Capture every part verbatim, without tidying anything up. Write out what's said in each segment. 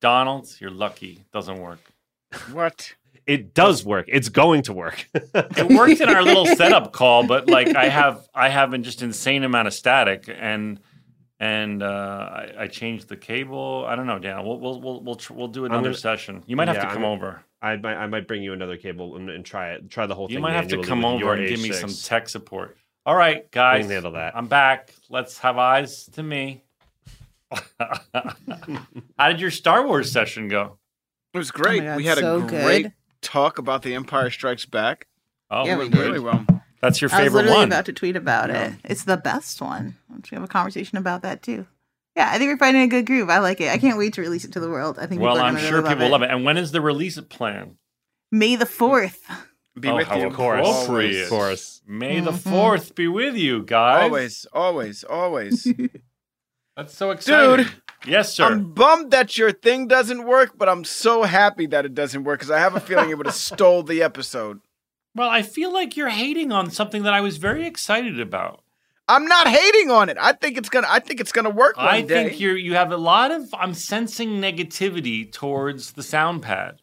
Donald, you're lucky. It doesn't work. What? It does work. It's going to work. It worked in our little setup call, but like I have, I have an just insane amount of static, and and uh, I, I changed the cable. I don't know, Dan. We'll we'll we'll we'll, tr- we'll do another gonna, session. You might have yeah, to come I'm, over. I might I might bring you another cable and, and try it. Try the whole You thing. might have to manually come with over your and give H me six. some tech support. All right, guys. We can handle that. I'm back. Let's have eyes to me. How did your Star Wars session go? It was great. Oh my God, we had so a great good. talk about The Empire Strikes Back. Oh, Yeah, it we went did. really well. That's your I was favorite literally one. about to tweet about Yeah. it. It's the best one. Let's have a conversation about that too. Yeah, I think we're finding a good groove. I like it. I can't wait to release it to the world. I think Well, people are I'm gonna sure really people love love it. And when is the release plan? May the fourth. Be Oh, with how you. appropriate. Always. Of course. May the Mhm. fourth be with you, guys. Always, always, always. That's so exciting. Dude, Yes, sir. I'm bummed that your thing doesn't work, but I'm so happy that it doesn't work because I have a feeling it would have stole the episode. Well, I feel like you're hating on something that I was very excited about. I'm not hating on it. I think it's gonna. I think it's gonna work one I day. think you're you have a lot of I'm sensing negativity towards the sound pad.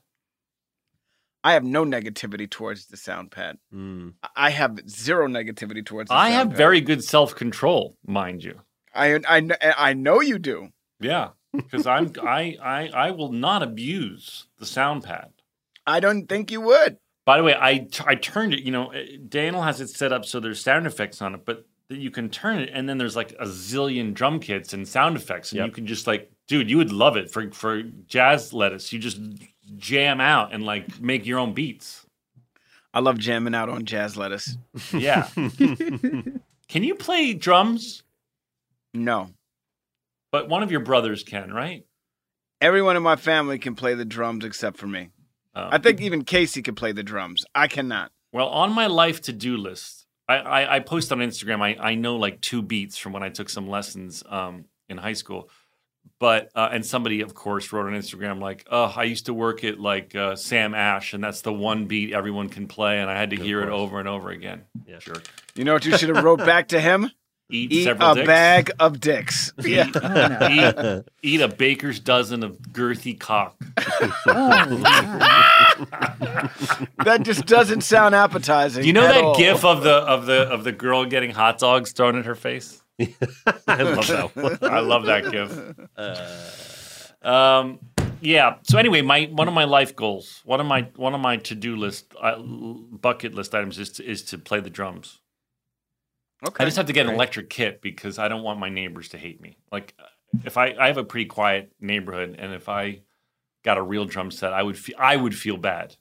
I have no negativity towards the sound pad. Mm. I have zero negativity towards the I sound have pad. very good self-control, mind you. I, I, kn- I know you do. Yeah, because I'm I, I I will not abuse the sound pad. I don't think you would. By the way, I, t- I turned it. You know, Daniel has it set up so there's sound effects on it, but you can turn it, and then there's like a zillion drum kits and sound effects, and Yep. you can just like, dude, you would love it for for jazz lettuce. You just jam out and like make your own beats. I love jamming out on jazz lettuce. Yeah. Can you play drums? No. But one of your brothers can, right? Everyone in my family can play the drums except for me. Uh, I think even Casey can play the drums. I cannot. Well, on my life to-do list, I, I, I post on Instagram, I, I know like two beats from when I took some lessons um, in high school. But, uh, and somebody, of course, wrote on Instagram like, oh, I used to work at like uh, Sam Ash, and that's the one beat everyone can play, and I had to Of hear it course. over and over again. Yeah. Jerk. You know what you should have wrote back to him? Eat, Eat several a dicks. bag of dicks. Yeah. Oh, no. Eat, eat a baker's dozen of girthy cock. Oh, God. That just doesn't sound appetizing. Do you know at that all. gif of the of the of the girl getting hot dogs thrown at her face? I love that one. I love that gif. Um, yeah. So anyway, my one of my life goals, one of my one of my to do list, uh, bucket list items is to, is to play the drums. Okay. I just have to get an Great. electric kit because I don't want my neighbors to hate me. Like, if I I have a pretty quiet neighborhood, and if I got a real drum set, I would fe- I would feel bad.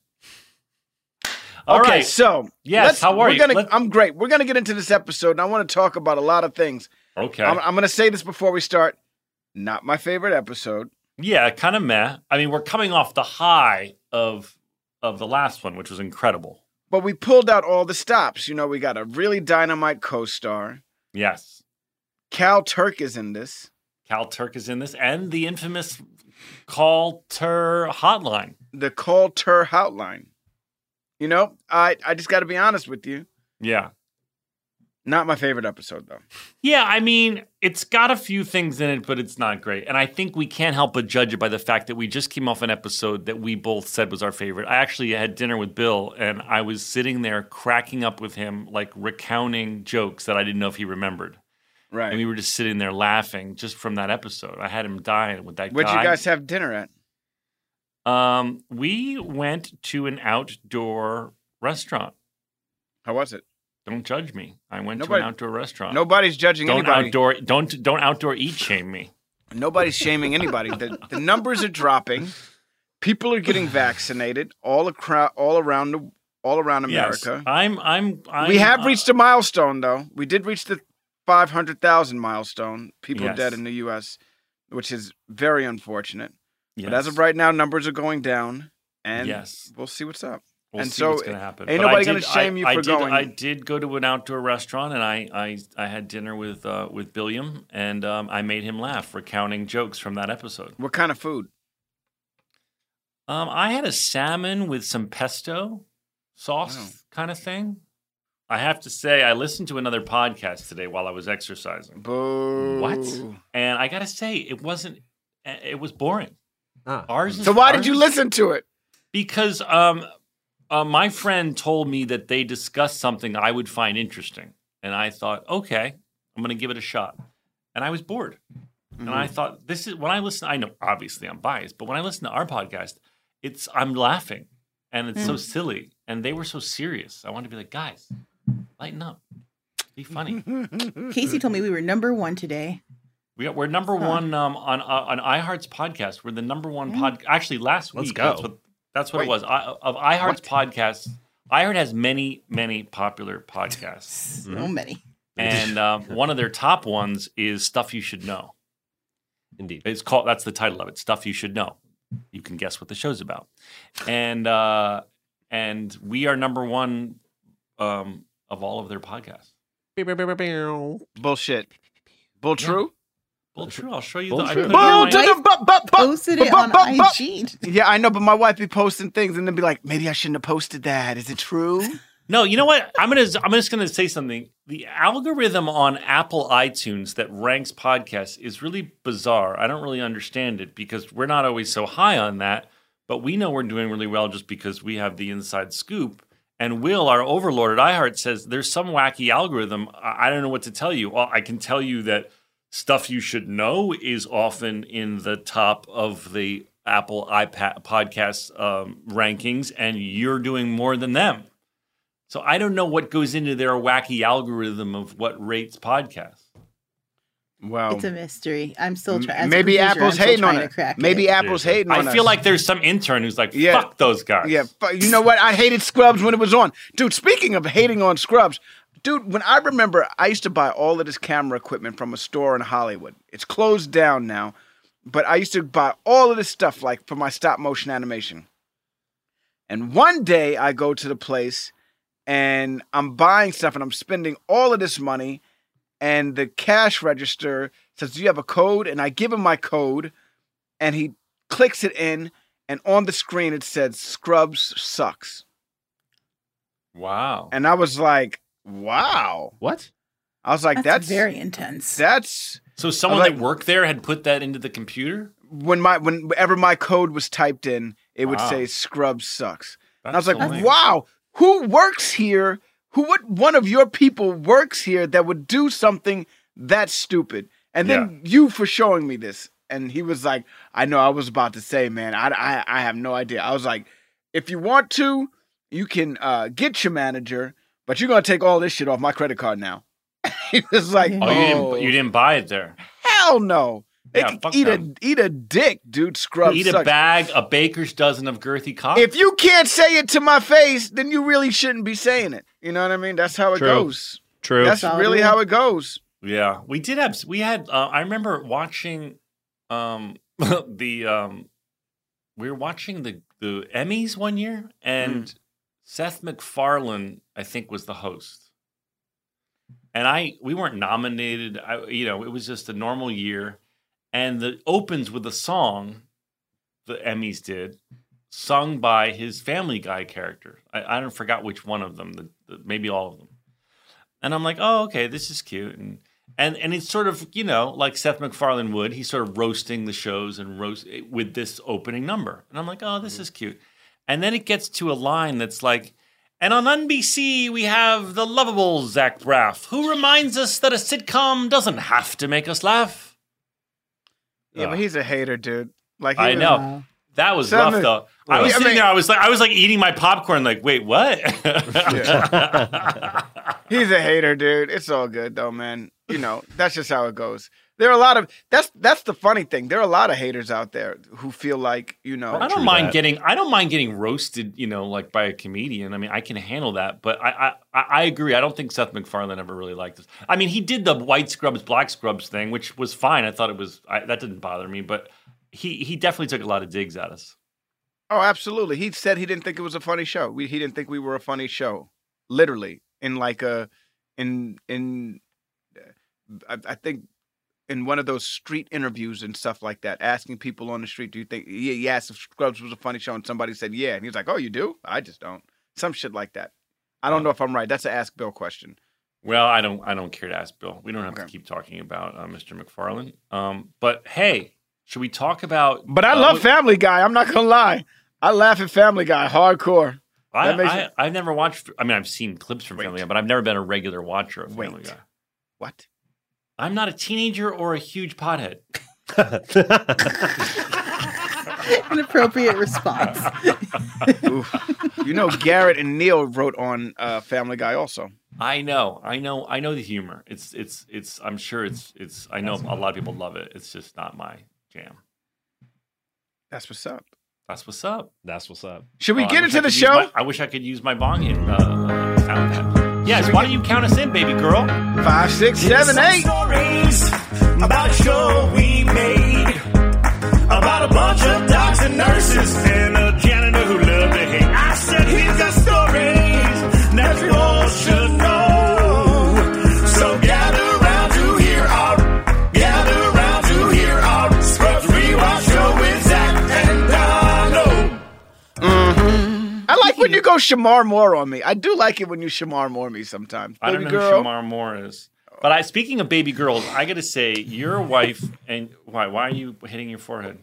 All okay, right. so Yes, let's- how are we're you? Gonna, Let's- I'm great. We're gonna get into this episode, and I want to talk about a lot of things. Okay. I'm, I'm gonna say this before we start. Not my favorite episode. Yeah, kind of meh. I mean, we're coming off the high of of the last one, which was incredible. But we pulled out all the stops. You know, we got a really dynamite co-star. Yes. Cal Turk is in this. Cal Turk is in this, and the infamous Call Tur hotline. The Call Tur hotline. You know, I, I just got to be honest with you. Yeah. Not my favorite episode, though. Yeah, I mean, it's got a few things in it, but it's not great. And I think we can't help but judge it by the fact that we just came off an episode that we both said was our favorite. I actually had dinner with Bill, and I was sitting there cracking up with him, like recounting jokes that I didn't know if he remembered. Right. And we were just sitting there laughing just from that episode. I had him dying with that Where'd guy. you guys have dinner at? Um, we went to an outdoor restaurant. How was it? Don't judge me. I went Nobody- to an outdoor restaurant. Nobody's judging don't anybody. outdoor don't don't outdoor eat shame me. Nobody's shaming anybody. The, the numbers are dropping. People are getting vaccinated all across, all around the, all around America. Yes, I'm I'm, I'm we have uh, reached a milestone, though. We did reach the five hundred thousand milestone. People Yes. dead in the U S, which is very unfortunate. yes. But as of right now, numbers are going down, and Yes. we'll see what's up. We'll and see so what's going to happen. ain't But I nobody did- gonna shame I- you I for did, going. I did go to an outdoor restaurant, and I I, I had dinner with uh, with Billiam, and um, I made him laugh recounting jokes from that episode. What kind of food? Um, I had a salmon with some pesto sauce Wow. kind of thing. I have to say, I listened to another podcast today while I was exercising, Boo. What? and I got to say, it wasn't. It was boring. Ah. Ours is, So why ours did you is- listen to it? Because um, uh, my friend told me that they discussed something I would find interesting. And I thought, okay, I'm going to give it a shot. And I was bored. And I thought, this is when I listen, I know obviously I'm biased, but when I listen to our podcast, it's I'm laughing and it's so silly. And they were so serious. I wanted to be like, guys, lighten up. Be funny. Casey told me we were number one today. We got, we're number one um, on uh, on iHeart's podcast. We're the number one pod. Actually, last Let's week, go. that's what that's what Wait. it was. I, of iHeart's podcasts, iHeart has many many popular podcasts, So many. and um, one of their top ones is Stuff You Should Know. Indeed. It's called. That's the title of it. Stuff You Should Know. You can guess what the show's about, and uh, and we are number one um, of all of their podcasts. Bullshit. Bull true? Well, true. I'll show you. Well, the, I true. put it Bull in to my- the bu- bu- bu- Posted it bu- on bu- bu- I G. Yeah, I know, but my wife be posting things and then be like, maybe I shouldn't have posted that. Is it true? No, you know what? I'm gonna. I'm just gonna say something. The algorithm on Apple iTunes that ranks podcasts is really bizarre. I don't really understand it because we're not always so high on that. But we know we're doing really well just because we have the inside scoop. And Will, our overlord at iHeart, says there's some wacky algorithm. I I don't know what to tell you. Well, I can tell you that Stuff You Should Know is often in the top of the Apple iPad podcast um, rankings, and you're doing more than them. So I don't know what goes into their wacky algorithm of what rates podcasts. Well, It's a mystery. I'm still trying. maybe Apple's hating on it. Crack Maybe it. Apple's hating on I us. feel like there's some intern who's like, Yeah. fuck those guys. Yeah, fu- you know what? I hated Scrubs when it was on. Dude, speaking of hating on Scrubs, dude, when I remember, I used to buy all of this camera equipment from a store in Hollywood. It's closed down now, but I used to buy all of this stuff like for my stop motion animation. And one day I go to the place and I'm buying stuff and I'm spending all of this money, and the cash register says, do you have a code? And I give him my code, and he clicks it in, and on the screen it said Scrubs sucks. Wow. And I was like, wow. What? I was like, That's, that's very intense. that's So someone like- that worked there had put that into the computer? when my whenever my code was typed in, it would Wow. say Scrubs sucks. That's And I was like, so lame. wow, who works here? Who what one of your people works here that would do something that stupid? And then you for showing me this. And he was like, I know I was about to say, man, I, I, I have no idea. I was like, if you want to, you can uh, get your manager, but you're going to take all this shit off my credit card now. He was like, Oh, oh, you didn't you didn't buy it there. hell no. They Yeah, can fuck eat them. a eat a dick, dude. Scrubs Eat a sucks. bag, a baker's dozen of girthy cock. If you can't say it to my face, then you really shouldn't be saying it. You know what I mean? That's how it True. goes. True. That's Solid really rule. how it goes. Yeah, we did have. We had. Uh, I remember watching um, the. Um, we were watching the the Emmys one year, and Seth MacFarlane, I think, was the host. And I, we weren't nominated. I, you know, it was just a normal year, and the opens with a song. The Emmys did, sung by his Family Guy character. I, I don't forgot which one of them. The, the, maybe all of them. And I'm like, oh, okay, this is cute. And and and it's sort of, you know, like Seth MacFarlane would. He's sort of roasting the shows and roast with this opening number. And I'm like, oh, this is cute. And then it gets to a line that's like, and on N B C we have the lovable Zach Braff, who reminds us that a sitcom doesn't have to make us laugh. Yeah, Ugh. but he's a hater, dude. Like he I was- know. Wow. That was Seth rough Mac- though. I was I sitting mean- there. I was like, I was like eating my popcorn. Like, wait, what? He's a hater, dude. It's all good though, man. You know, that's just how it goes. There are a lot of that's that's the funny thing. There are a lot of haters out there who feel like, you know, I don't True mind that. getting. I don't mind getting roasted. You know, like by a comedian. I mean, I can handle that. But I, I, I agree. I don't think Seth MacFarlane ever really liked this. I mean, he did the white scrubs, black scrubs thing, which was fine. I thought it was. I, that didn't bother me. But he, he definitely took a lot of digs at us. Oh, absolutely. He said he didn't think it was a funny show. We, he didn't think we were a funny show. Literally, in like a, in in, I, I think, in one of those street interviews and stuff like that, asking people on the street, "Do you think?" He, he asked if Scrubs was a funny show, and somebody said, "Yeah," and he was like, "Oh, you do? I just don't." Some shit like that. I don't know if I'm right. That's an Ask Bill question. Well, I don't. I don't care to ask Bill. We don't have to Okay. keep talking about uh, Mister MacFarlane. Um, but hey, Should we talk about? But I uh, love what- Family Guy. I'm not gonna lie. I laugh at Family Guy hardcore. I, That makes I, it- I've never watched. I mean, I've seen clips from Wait. Family Guy, but I've never been a regular watcher of Family Wait. Guy. What? I'm not a teenager or a huge pothead. An appropriate response. Oof. You know, Garrett and Neil wrote on uh, Family Guy also. I know, I know, I know the humor. It's, it's, it's. I'm sure it's, it's. I know a lot of people love it. It's just not my jam. That's what's up. That's what's up. That's what's up. Should we Oh, I get wish into I the could use show? my- I wish I could use my bong in uh, uh, sound pad. Yes. Why don't you count us in, baby girl? Five, six, seven, eight. Stories about a show we made about a bunch of docs and nurses and a janitor who loved to hate. I said he's got stories that you all should know. So gather round to hear our, gather round to hear our Scrubs Rewatch show with Zach and Donald. I like when you go Shamar Moore on me. I do like it when you Shamar Moore me sometimes. I don't Baby know girl. who Shamar Moore is. But I, speaking of baby girls, I got to say, your wife and why? Why are you hitting your forehead?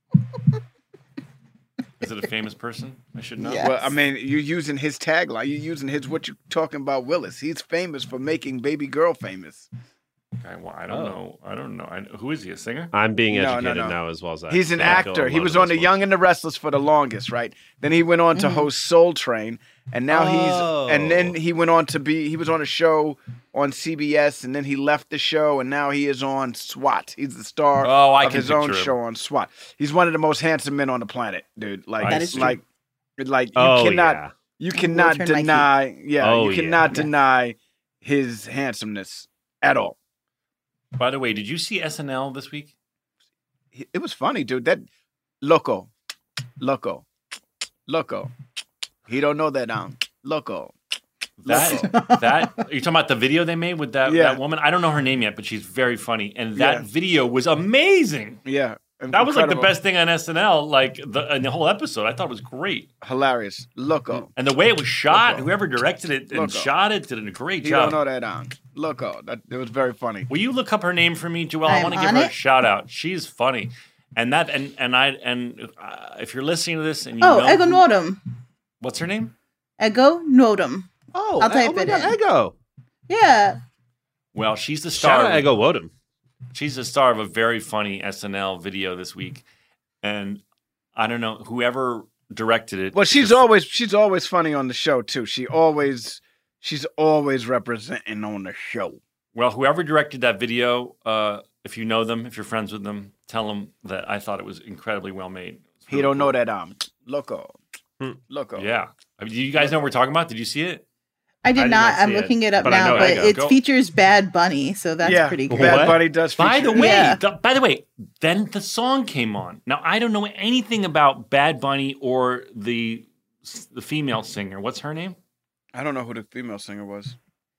Is it a famous person? I should know. Yeah. Well, I mean, you're using his tagline. You're using his what you talking about, Willis. He's famous for making baby girl famous. Okay, well, I don't Oh. know. I don't know. I, who is he? A singer? I'm being No, no, educated no. now as well as I. He's an I feel actor. a He lot was of on The this Young and the Restless for the longest, right? Then he went on to host Soul Train, and now Oh. he's and then he went on to be he was on a show on C B S, and then he left the show, and now he is on SWAT. He's the star Oh, I of can his own picture him. show on SWAT. He's one of the most handsome men on the planet, dude. Like That is true. like like you Oh, cannot yeah. you will cannot turn my deny yeah Oh, you yeah. cannot Yeah. deny his handsomeness at all. By the way, did you see S N L this week? It was funny, dude. That loco, loco, loco. He don't know that um loco. That that you're talking about the video they made with that, Yeah. that woman? I don't know her name yet, but she's very funny. And that Yeah. video was amazing. Yeah, That was like the incredible. best thing on S N L, like the in the whole episode. I thought it was great. Hilarious, loco. And the way it was shot, Loco. whoever directed it and Loco. shot it did a great He job. don't know that um loco. That it was very funny. Will you look up her name for me, Joelle? I I'm want to give on her a it. shout out. She's funny, and that and and I and uh, if you're listening to this and you Oh, know Ego who- Nodum. what's her name? Ego Nodum. Oh, I'll type oh my it God, in. Ego. Yeah. Well, she's the Shout star. out Ego Wodum. She's the star of a very funny S N L video this week, and I don't know whoever directed it. Well, she's always she's always funny on the show too. She always she's always representing on the show. Well, whoever directed that video, uh, if you know them, if you're friends with them, tell them that I thought it was incredibly well made. It's He really don't cool. know that um loco, Hmm. loco. Yeah, I mean, do you guys know what we're talking about? Did you see it? I did I did not. not I'm see it, looking it up but I now, know but Ego. it Go. features Bad Bunny, so that's yeah, pretty good. Bad What? Bunny does. By feature- the way, Yeah. the, by the way, then the song came on. Now I don't know anything about Bad Bunny or the the female singer. What's her name? I don't know who the female singer was.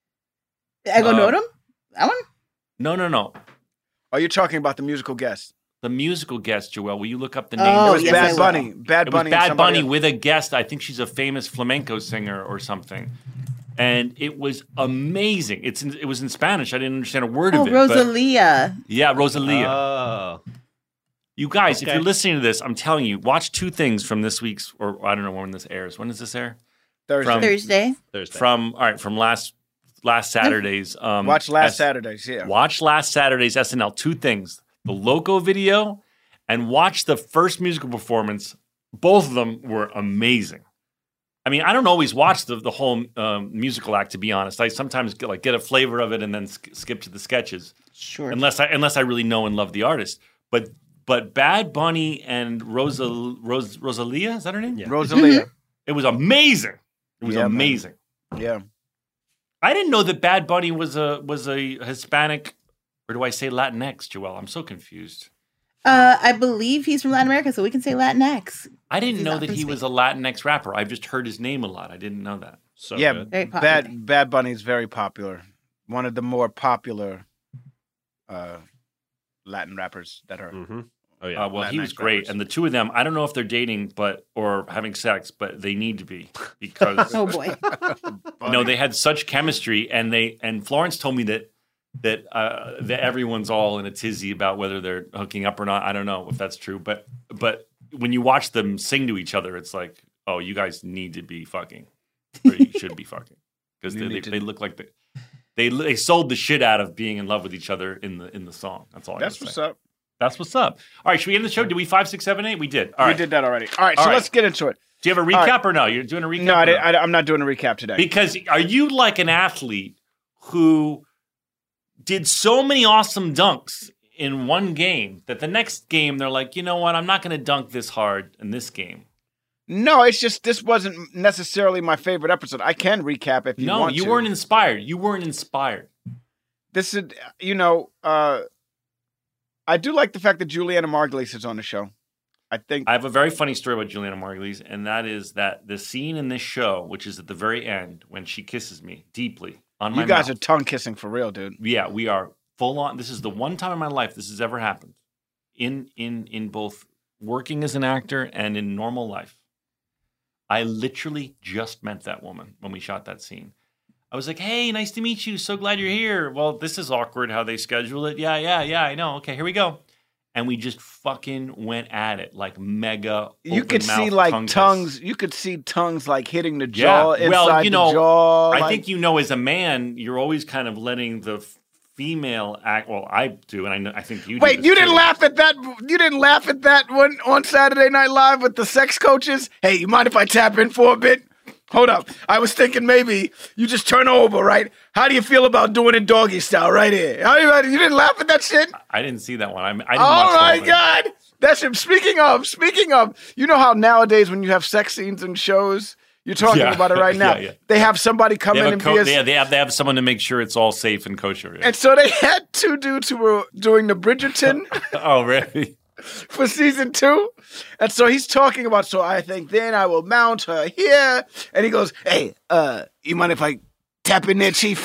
Ego Uh, Nodum? That one? No, no, no. Are you talking about the musical guest? The musical guest, Joelle. Will you look up the name? Oh, it was yes, I Bad will. Bunny. Bad It was Bunny. and Bad somebody Bunny else. with a guest. I think she's a famous flamenco singer or something. And it was amazing. It's in, it was in Spanish. I didn't understand a word Oh, of it. but- Rosalia. yeah, Rosalia. Oh. you guys, if okay. you're listening to this, I'm telling you, watch two things from this week's, or I don't know when this airs. When does this air? Thursday. from- Thursday. Thursday. From all right, from last last Saturday's. Um, Watch last S- Saturdays. Yeah. Watch last Saturday's S N L. Two things: the Loco video, and watch the first musical performance. Both of them were amazing. I mean, I don't always watch the the whole um, musical act. To be honest, I sometimes get, like get a flavor of it and then sk- skip to the sketches, Sure. unless I unless I really know and love the artist. But but Bad Bunny and Rosa Ros, Rosalia, is that her name? Yeah. Rosalia. It was amazing. It was Yeah, man. amazing. Yeah. I didn't know that Bad Bunny was a was a Hispanic, or do I say Latinx, Joelle? I'm so confused. Uh, I believe he's from Latin America, so we can say Latinx. I didn't He's know not that from he Spain. was a Latinx rapper. I've just heard his name a lot. I didn't know that. So yeah. good. Very popular. Bad Bad Bunny is very popular. One of the more popular uh, Latin rappers that are. Mm-hmm. Oh yeah. Uh, well, he Latinx was great, rappers. and the two of them. I don't know if they're dating, but or having sex, but they need to be because Oh boy. no, they had such chemistry, and they and Florence told me that that uh, that everyone's all in a tizzy about whether they're hooking up or not. I don't know if that's true, but but when you watch them sing to each other, it's like, oh, you guys need to be fucking, or you should be fucking, because You they, they, need to- they look like they, they they sold the shit out of being in love with each other in the in the song. That's all. I That's gotta what's say. up. That's what's up. All right, should we end the show? Did we five, six, seven, eight? We did. All We right. did that already. All right, All so right. let's get into it. Do you have a All recap right. or no? You're doing a recap. No, I or didn't, I, I'm not doing a recap today. Because are you like an athlete who did so many awesome dunks in one game that the next game they're like, you know what? I'm not going to dunk this hard in this game. No, it's just this wasn't necessarily my favorite episode. I can recap if you No, want you to. weren't inspired. You weren't inspired. This is, you know, uh, I do like the fact that Juliana Margulies is on the show. I think I have a very funny story about Juliana Margulies, and that is that the scene in this show, which is at the very end when she kisses me deeply on my you guys mouth. are tongue kissing for real, dude. Yeah, we are full on. This is the one time in my life this has ever happened, in in in both working as an actor and in normal life. I literally just met that woman when we shot that scene. I was like, "Hey, nice to meet you. So glad you're here." Well, this is awkward how they schedule it. Yeah, yeah, yeah. I know. Okay, here we go. And we just fucking went at it like mega. You could see open-mouthed like tongue kiss. tongues. You could see tongues like hitting the jaw Yeah. inside Well, you know, the jaw. I like- think you know, as a man, you're always kind of letting the f- female act. Well, I do, and I know. I think you. do Wait, this you didn't too. laugh at that? You didn't laugh at that one on Saturday Night Live with the sex coaches? Hey, you mind if I tap in for a bit? Hold up. I was thinking maybe you just turn over, right? How do you feel about doing it doggy style right here? How do you, you didn't laugh at that shit? I didn't see that one. I, I didn't watch Oh the my whole thing. God. That's it. Speaking of, speaking of, you know how nowadays when you have sex scenes in shows, you're talking Yeah. about it right now. Yeah, yeah. They have somebody come They in have, a and co- be a, they, have, they have they have someone to make sure it's all safe and kosher. Yeah. and so they had two dudes who were doing the Bridgerton Oh, really? for season two. And so he's talking about, so I think then I will mount her here. And he goes, hey, uh, you mind if I tap in there, Chief?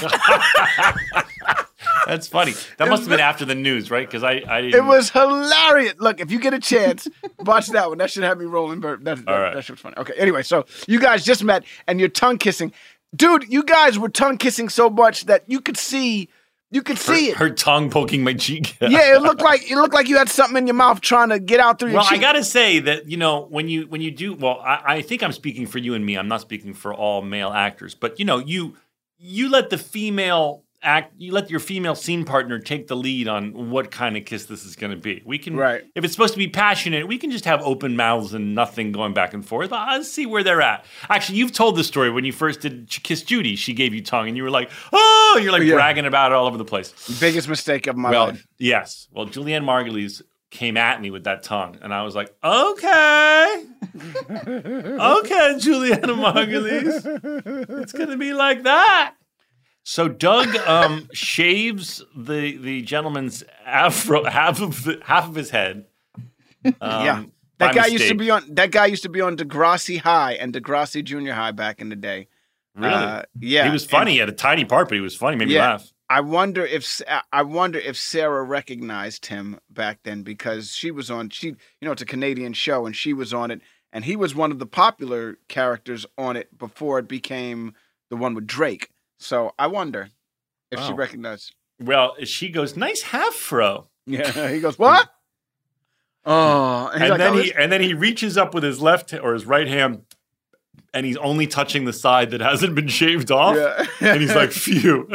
That's funny. That must have been after the news, right? Because I, I didn't. It was hilarious. Look, if you get a chance, watch that one. That should have me rolling. That, that, All right. that shit was funny. Okay, anyway, so you guys just met and you're tongue kissing. Dude, you guys were tongue kissing so much that you could see, you could her, see it. her tongue poking my cheek. Yeah, it looked like it looked like you had something in your mouth trying to get out through your Well, I cheek. gotta say that you know when you when you do well, I, I think I'm speaking for you and me. I'm not speaking for all male actors, but you know you you let the female act, you let your female scene partner take the lead on what kind of kiss this is going to be. We can, Right. if it's supposed to be passionate, we can just have open mouths and nothing going back and forth. Let's see where they're at. Actually, you've told the story when you first did Kiss Judy. She gave you tongue, and you were like, oh, and you're like Yeah. bragging about it all over the place. Biggest mistake of my Well, life. yes. Well, Julianne Margulies came at me with that tongue, and I was like, okay. Okay, Julianne Margulies. It's going to be like that. So Doug um, shaves the the gentleman's afro half of the, half of his head. Um, Yeah. by That guy used to mistake. be on that guy used to be on Degrassi High and Degrassi Junior High back in the day. Really? Uh, yeah. He was funny. He had a tiny part, but he was funny. Made me Yeah. laugh. I wonder if I wonder if Sarah recognized him back then because she was on she you know it's a Canadian show and she was on it and he was one of the popular characters on it before it became the one with Drake. So I wonder if she Oh. recognized. Well, she goes, nice half fro. Yeah, he goes, "What?" Oh, and, he's And like, then "Oh, he and then he reaches up with his left or his right hand, and he's only touching the side that hasn't been shaved off. Yeah. And he's like, "Phew."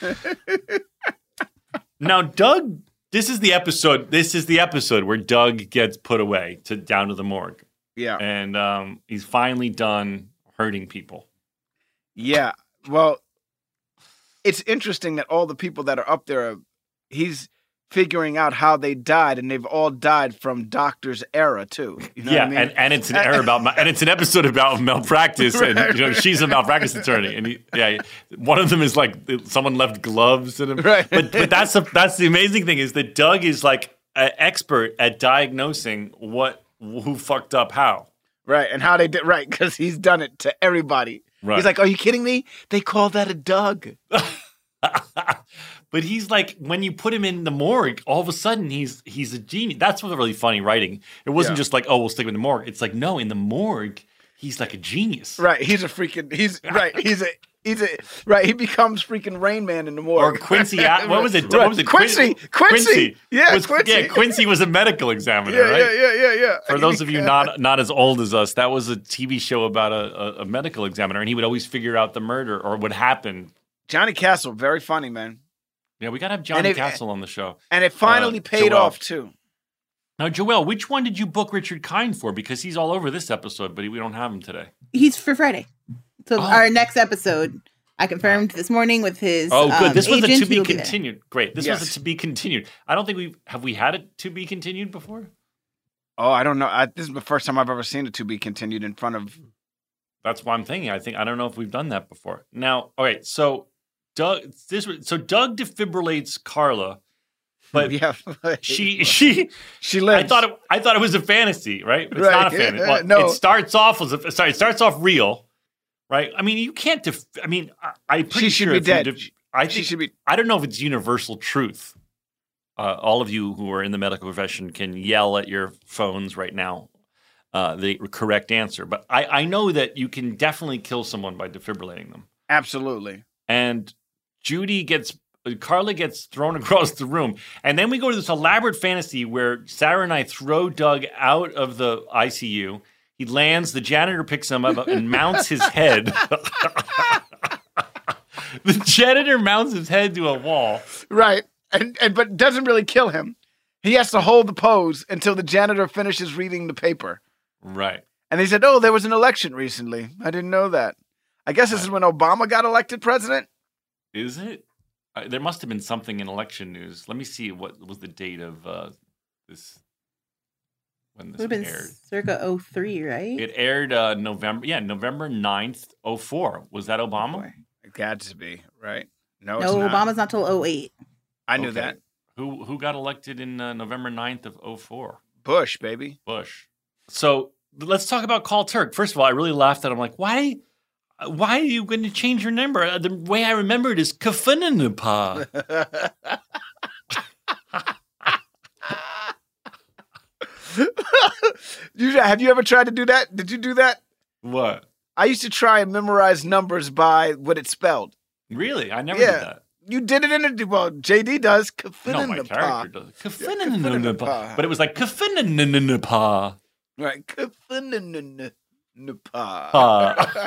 Now, Doug, this is the episode. This is the episode where Doug gets put away to down to the morgue, yeah, and um, he's finally done hurting people. yeah. Well, it's interesting that all the people that are up there, are, he's figuring out how they died, and they've all died from Doctor's era too. You know yeah, what I mean? and, and it's an error about ma- and it's an episode about malpractice, and you know she's a malpractice attorney, and he, yeah, one of them is like someone left gloves in him. Right. But but that's the that's the amazing thing is that Doug is like an expert at diagnosing what who fucked up how. Right, and how they did right because he's done it to everybody. Right. He's like, "Are you kidding me? They call that a Doug." But he's like, when you put him in the morgue, all of a sudden he's he's a genius. That's what's really funny writing. It wasn't Yeah. just like, oh, we'll stick him in the morgue. It's like, no, in the morgue, he's like a genius. Right, he's a freaking. He's right. He's a He's a, right. He becomes freaking Rain Man in the Or morgue. Quincy, what was it? Right. What was it? Quincy, Quincy. Yeah, was, Quincy. Yeah, Quincy was a medical examiner, Yeah, right? yeah, yeah, yeah, yeah. For those of you not not as old as us, that was a T V show about a, a, a medical examiner, and he would always figure out the murder or what happened. Johnny Castle, very funny, man. Yeah, we got to have Johnny it- Castle on the show. And it finally Uh, paid Joel. off, too. Now, Joel, which one did you book Richard Kind for? Because he's all over this episode, but we don't have him today. He's for Friday. So Oh. our next episode, I confirmed this morning with his. Oh, good. Um, This was a agent, to be he will be there. continued. Great. This was Yes. a to be continued. I don't think we've have we had it to be continued before. Oh, I don't know. I, this is the first time I've ever seen it to be continued in front of. That's why I'm thinking. I think I don't know if we've done that before. Now, all right. So Doug, this was- so Doug defibrillates Carla, but yeah, she she. she lives. I thought it, I thought it was a fantasy, right? It's Right. not a fantasy. Well, No. It starts off as a sorry. It starts off real, right? I mean, you can't. Def, I mean, I, I'm pretty She should sure be if you dead. def- I she think should be. I don't know if it's universal truth. Uh, all of you who are in the medical profession can yell at your phones right now uh, the correct answer. But I, I know that you can definitely kill someone by defibrillating them. Absolutely. And Judy gets, Carla gets thrown across the room. And then we go to this elaborate fantasy where Sarah and I throw Doug out of the I C U. He lands, the janitor picks him up and mounts his head. The janitor mounts his head to a wall. Right. And, and but doesn't really kill him. He has to hold the pose until the janitor finishes reading the paper. Right. And they said, "Oh, there was an election recently. I didn't know that. I guess this is when Obama got elected president." Is it? Uh, there must have been something in election news. Let me see what was the date of uh, this when Would this have been aired. circa oh three, right? It aired uh, November, yeah, November ninth, oh four. Was that Obama? It got to be, right? No, No, it's not. Obama's not till oh eight. I knew Okay. that. Who who got elected in uh, November ninth of oh four? Bush, baby. Bush. So let's talk about Call Turk. First of all, I really laughed at him. Like, why? Why are you going to change your number? Uh, The way I remember it is Kafinanapa. you, have you ever tried to do that? Did you do that? What? I used to try and memorize numbers by what it spelled. Really? I never Yeah. did that. You did it in a well. J D does. No, my Kafinanapa. character does. Kafinanapa. Kafinanapa. But it was like Kafinanapa. Right. Kafinanapa. Uh,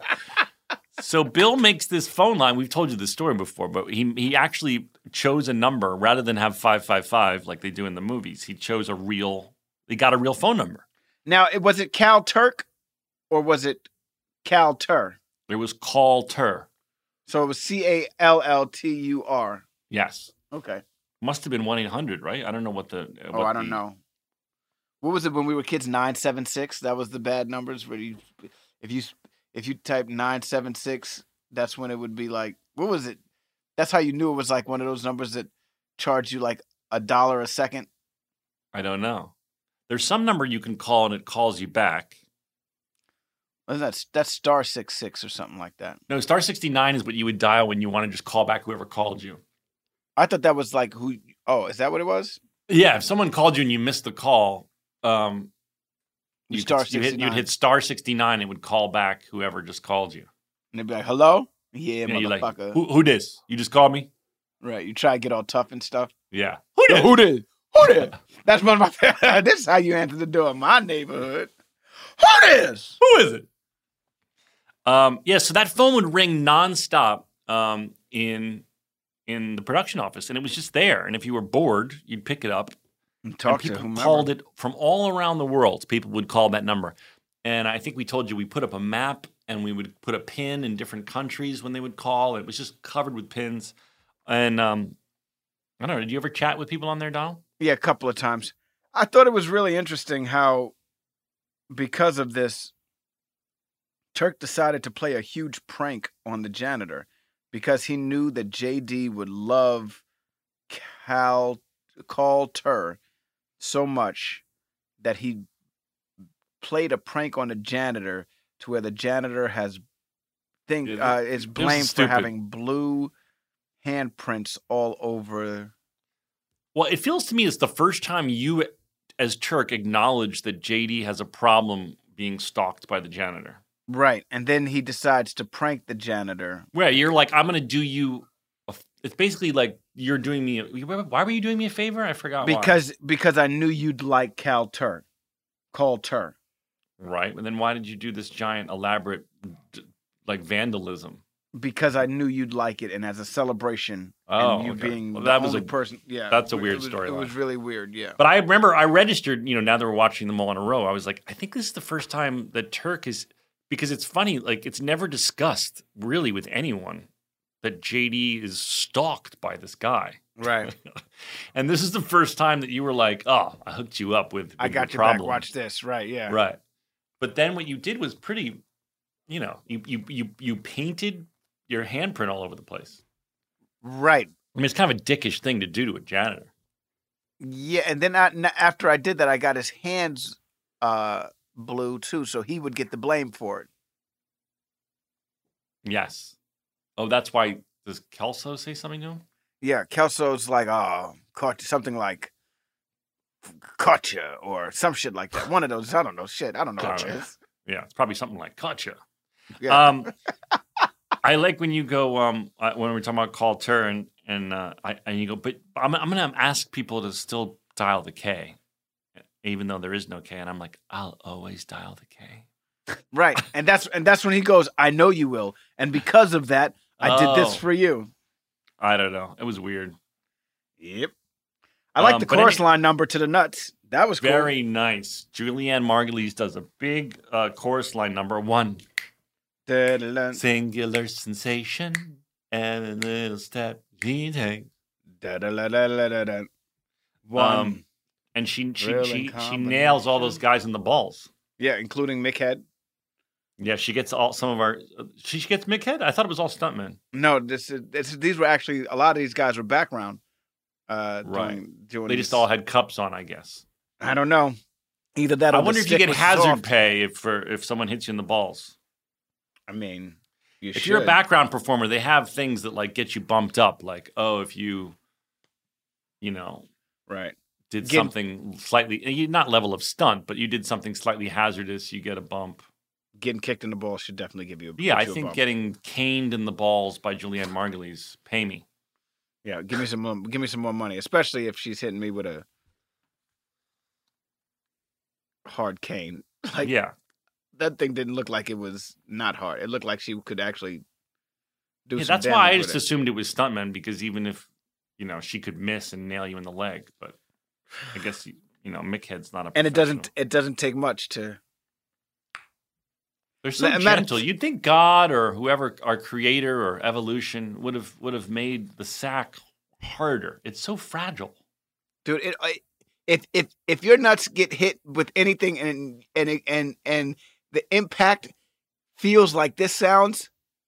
so Bill makes this phone line. We've told you this story before, but he he actually chose a number rather than have five five five like they do in the movies. He chose a real. He got a real phone number. Now, it was it Cal Turk or was it Cal Tur? It was Call Tur. So it was C A L L T U R. Yes, Okay. must have been one eight hundred, right? I don't know what the. Oh, what I don't the- know. What was it when we were kids? Nine seven six. That was the bad numbers. Where you, if you if you type nine seven six, that's when it would be like. What was it? That's how you knew it was like one of those numbers that charge you like a dollar a second. I don't know. There's some number you can call and it calls you back. What is that? That's star six six or something like that. No, star sixty-nine is what you would dial when you want to just call back whoever called you. I thought that was like who. Oh, is that what it was? Yeah, if someone called you and you missed the call, um, you Star could, you hit, you'd sixty-nine. hit star sixty-nine. It would call back whoever just called you. And they'd be like, "Hello, yeah, You know, you're like, motherfucker." who, who this? You just called me? Right. You try to get all tough and stuff. Yeah. Who Yo, this? who this? Who this? That's one of my. This is how you answer the door in my neighborhood. Who this? Who is it? Um, yeah, so that phone would ring nonstop um, in in the production office, and it was just there. And if you were bored, you'd pick it up. And talk and to people whomever. called it from all around the world. People would call that number. And I think we told you we put up a map and we would put a pin in different countries when they would call. It was just covered with pins. And um, I don't know, did you ever chat with people on there, Donald? Yeah, a couple of times. I thought it was really interesting how, because of this, Turk decided to play a huge prank on the janitor because he knew that J D would love Cal Call Tur so much that he played a prank on the janitor to where the janitor has think Yeah, uh, is was blamed for stupid. having blue handprints all over. Well, it feels to me it's the first time you, as Turk, acknowledge that J D has a problem being stalked by the janitor. Right. And then he decides to prank the janitor. Where you're like, I'm gonna do you. A f- it's basically like you're doing me. a- Why were you doing me a favor? I forgot. why. Because because I knew you'd like Cal Tur. Call Tur. Right. And then why did you do this giant, elaborate, d- like vandalism? Because I knew you'd like it, and as a celebration, Oh, and you okay. being Well, the that was only a- person, yeah, that's a it weird was- It storyline. was really weird, yeah. But I remember I registered, you know, now that we're watching them all in a row, I was like, I think this is the first time that Turk is, because it's funny, like it's never discussed really with anyone that J D is stalked by this guy. Right. And this is the first time that you were like, oh, I hooked you up with, with I got your your back. problem. Watch this. Right. Yeah. Right. But then what you did was pretty, you know, you you you you painted your handprint all over the place. Right. I mean, it's kind of a dickish thing to do to a janitor. Yeah. And then I, n- after I did that, I got his hands uh, blue too, so he would get the blame for it. Yes. Oh, that's why, does Kelso say something to him? Yeah. Kelso's like, oh, caught something like caught you or some shit like that. One of those. I don't know. Shit. I don't know what it Gotcha. is. Yeah, it's probably something like gotcha. Yeah. Um, I like when you go um uh, when we're talking about call Tur and and uh, I and you go, but I'm I'm gonna ask people to still dial the K, even though there is no K, and I'm like, I'll always dial the K. Right. And that's and that's when he goes, I know you will. And because of that, I did this Oh. for you. I don't know. It was weird. Yep. I like Um, the but chorus any- line number to the nuts. That was cool. Very nice. Julianne Margulies does a big uh, chorus line number one. Da-da-da, Singular sensation and a little step he takes. da-da-da-da-da-da. One. Um, and she she Thrilling she, she combination. nails all those guys in the balls. Yeah, including Mick Head. Yeah, she gets all some of our. She gets Mick Head. I thought it was all stuntmen. No, this is this, these were actually a lot of these guys were background. Uh, Right. Doing, doing They just these- all had cups on, I guess. I don't know. Either that. Or I the wonder if you stick get was hazard soft. pay if for if someone hits you in the balls. I mean, you If should. you're a background performer, they have things that like get you bumped up. Like, oh, if you, you know, Right. did Get- something slightly, you not level of stunt, but you did something slightly hazardous, you get a bump. Getting kicked in the balls should definitely give you a Yeah, put I you a think bump. getting caned in the balls by Julianne Margulies, pay me. Yeah, give me some more, give me some more money, especially if she's hitting me with a hard cane. Like Yeah. that thing didn't look like it was not hard. It looked like she could actually do Yeah, some that's why I damage just with it. assumed it was stuntmen because even if you know she could miss and nail you in the leg, but I guess you, you know Mick Head's not a And it doesn't professional. it doesn't take much to They're so and that- gentle. You'd think God or whoever our creator or evolution would have would have made the sack harder. It's so fragile. dude. It, I- if if if your nuts get hit with anything and and it- and and the impact feels like this sounds,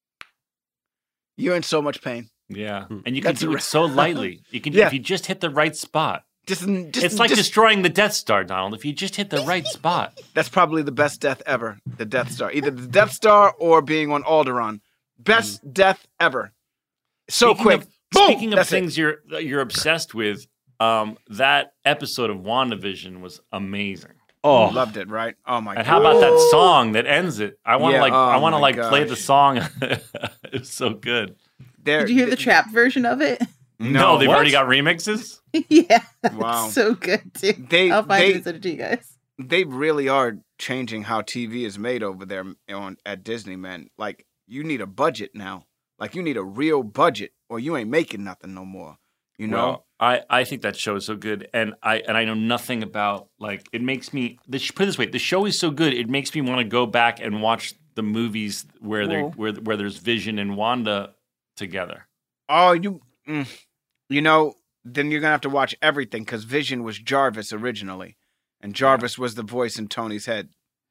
you're in so much pain. Yeah, Hmm. and you can That's do right. it so lightly. You can Yeah. if you just hit the right spot. Just, just It's like just, destroying the Death Star, Donald. If you just hit the right spot. that's probably the best death ever. The Death Star, either the Death Star or being on Alderaan. Best death ever. So Speaking quick. of- Boom! Speaking of That's it. things you're that you're obsessed with, um, that episode of WandaVision was amazing. Oh, Loved it, right? Oh my And god. how about that song that ends it? I want to Yeah, like I oh want to my like play gosh. the song. It's so good. There- Did you hear the trap version of it? No, they've what? already got remixes. Yeah. Wow. So good, too. They I'll find they, it and send it to you guys. they really are changing how T V is made over there on at Disney, man. Like you need a budget now. Like you need a real budget, or you ain't making nothing no more. You know? Well, I, I think that show is so good, and I and I know nothing about like it makes me. This, put it this way, the show is so good, it makes me want to go back and watch the movies where they Whoa. where where there's Vision and Wanda together. Oh, you, mm, you know, then you're gonna have to watch everything because Vision was Jarvis originally, and Jarvis was the voice in Tony's head.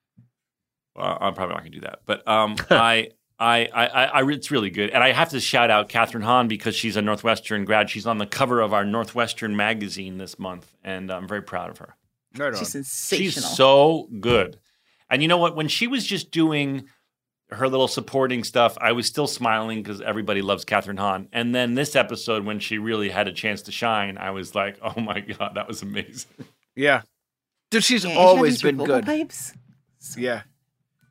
Well, I'm probably not gonna do that, but um, I. I, I, I, I, it's really good, and I have to shout out Catherine Hahn because she's a Northwestern grad. She's on the cover of our Northwestern magazine this month, and I'm very proud of her. Right on. She's sensational. She's so good. And you know what? When she was just doing her little supporting stuff, I was still smiling because everybody loves Catherine Hahn. And then this episode, when she really had a chance to shine, I was like, oh my God, that was amazing. Yeah, dude, she's Yeah, and she had always these been vocal good. Pipes. Yeah,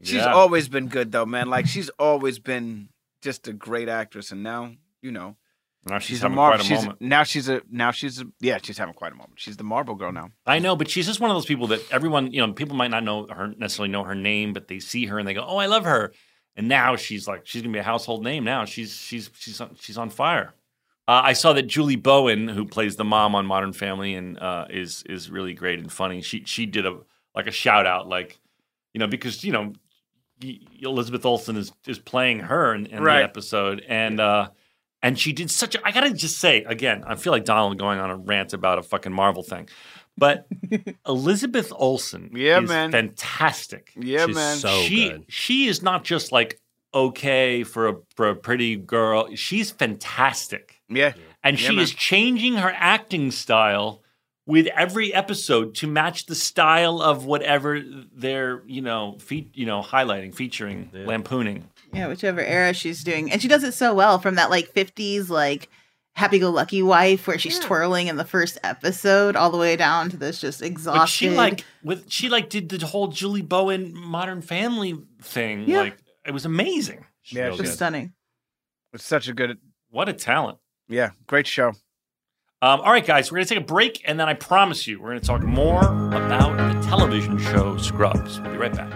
She's Yeah. always been good though, man. Like she's always been just a great actress, and now you know Now she's, she's a having Marvel. quite a She's moment. now she's a now she's a yeah she's having quite a moment. She's the Marvel girl now. I know, but she's just one of those people that everyone, you know, people might not know her necessarily know her name, but they see her and they go, "Oh, I love her." And now she's like, she's gonna be a household name. Now she's she's she's on, she's on fire. Uh, I saw that Julie Bowen, who plays the mom on Modern Family, and uh, is is really great and funny. She she did a like a shout out, like you know, because you know Elizabeth Olsen is is playing her in, in Right. the episode, and uh, and she did such a. I gotta just say again, I feel like Donald going on a rant about a fucking Marvel thing, but Elizabeth Olsen, Yeah, is man. fantastic. Yeah, She's man. so she good. she is not just like okay for a for a pretty girl. She's fantastic. Yeah. And Yeah, she man. is changing her acting style with every episode to match the style of whatever they're, you know, fe- you know, highlighting, featuring, Yeah. lampooning. Yeah, whichever era she's doing. And she does it so well from that like fifties, like happy-go-lucky wife where she's twirling in the first episode all the way down to this just exhausted. But she like with she like did the whole Julie Bowen Modern Family thing. Yeah. Like it was amazing. Yeah, Real just good. stunning. It's such a good What a talent. yeah great show. Um, all right, guys, we're going to take a break, and then I promise you, we're going to talk more about the television show Scrubs. We'll be right back.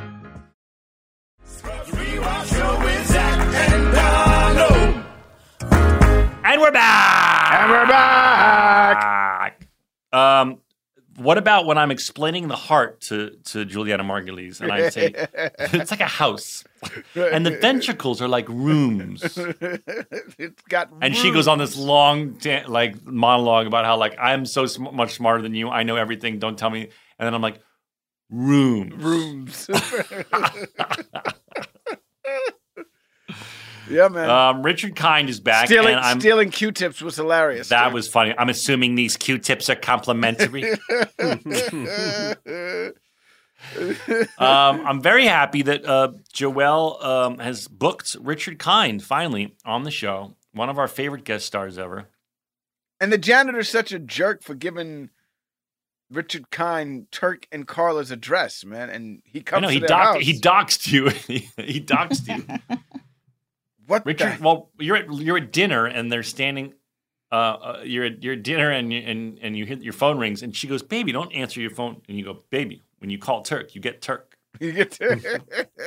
Rewatch show with Zach and Donald. And we're back! And we're back. Um, what about when I'm explaining the heart to, to Juliana Margulies, and I say, it's like a house, and the ventricles are like rooms. It's got And she roots. goes on this long ta- like monologue about how like I'm so sm- much smarter than you. I know everything. Don't tell me. And then I'm like, rooms. rooms. Yeah, man. Um, Richard Kind is back, stealing and I'm stealing Q-tips was hilarious. that dude. was funny. I'm assuming these Q-tips are complimentary. um, I'm very happy that uh, Joelle um, has booked Richard Kind finally on the show. One of our favorite guest stars ever. And the janitor's such a jerk for giving Richard Kind Turk and Carla's address, man. And he I comes know to he their doc- house. he doxed you. he, he doxed you, what Richard. the? Well, you're at you're at dinner and they're standing. Uh, uh, you're at you're at dinner and you, and and you hit your phone rings and she goes, "Baby, don't answer your phone." And you go, "Baby, when you call Turk, you get Turk." You get to-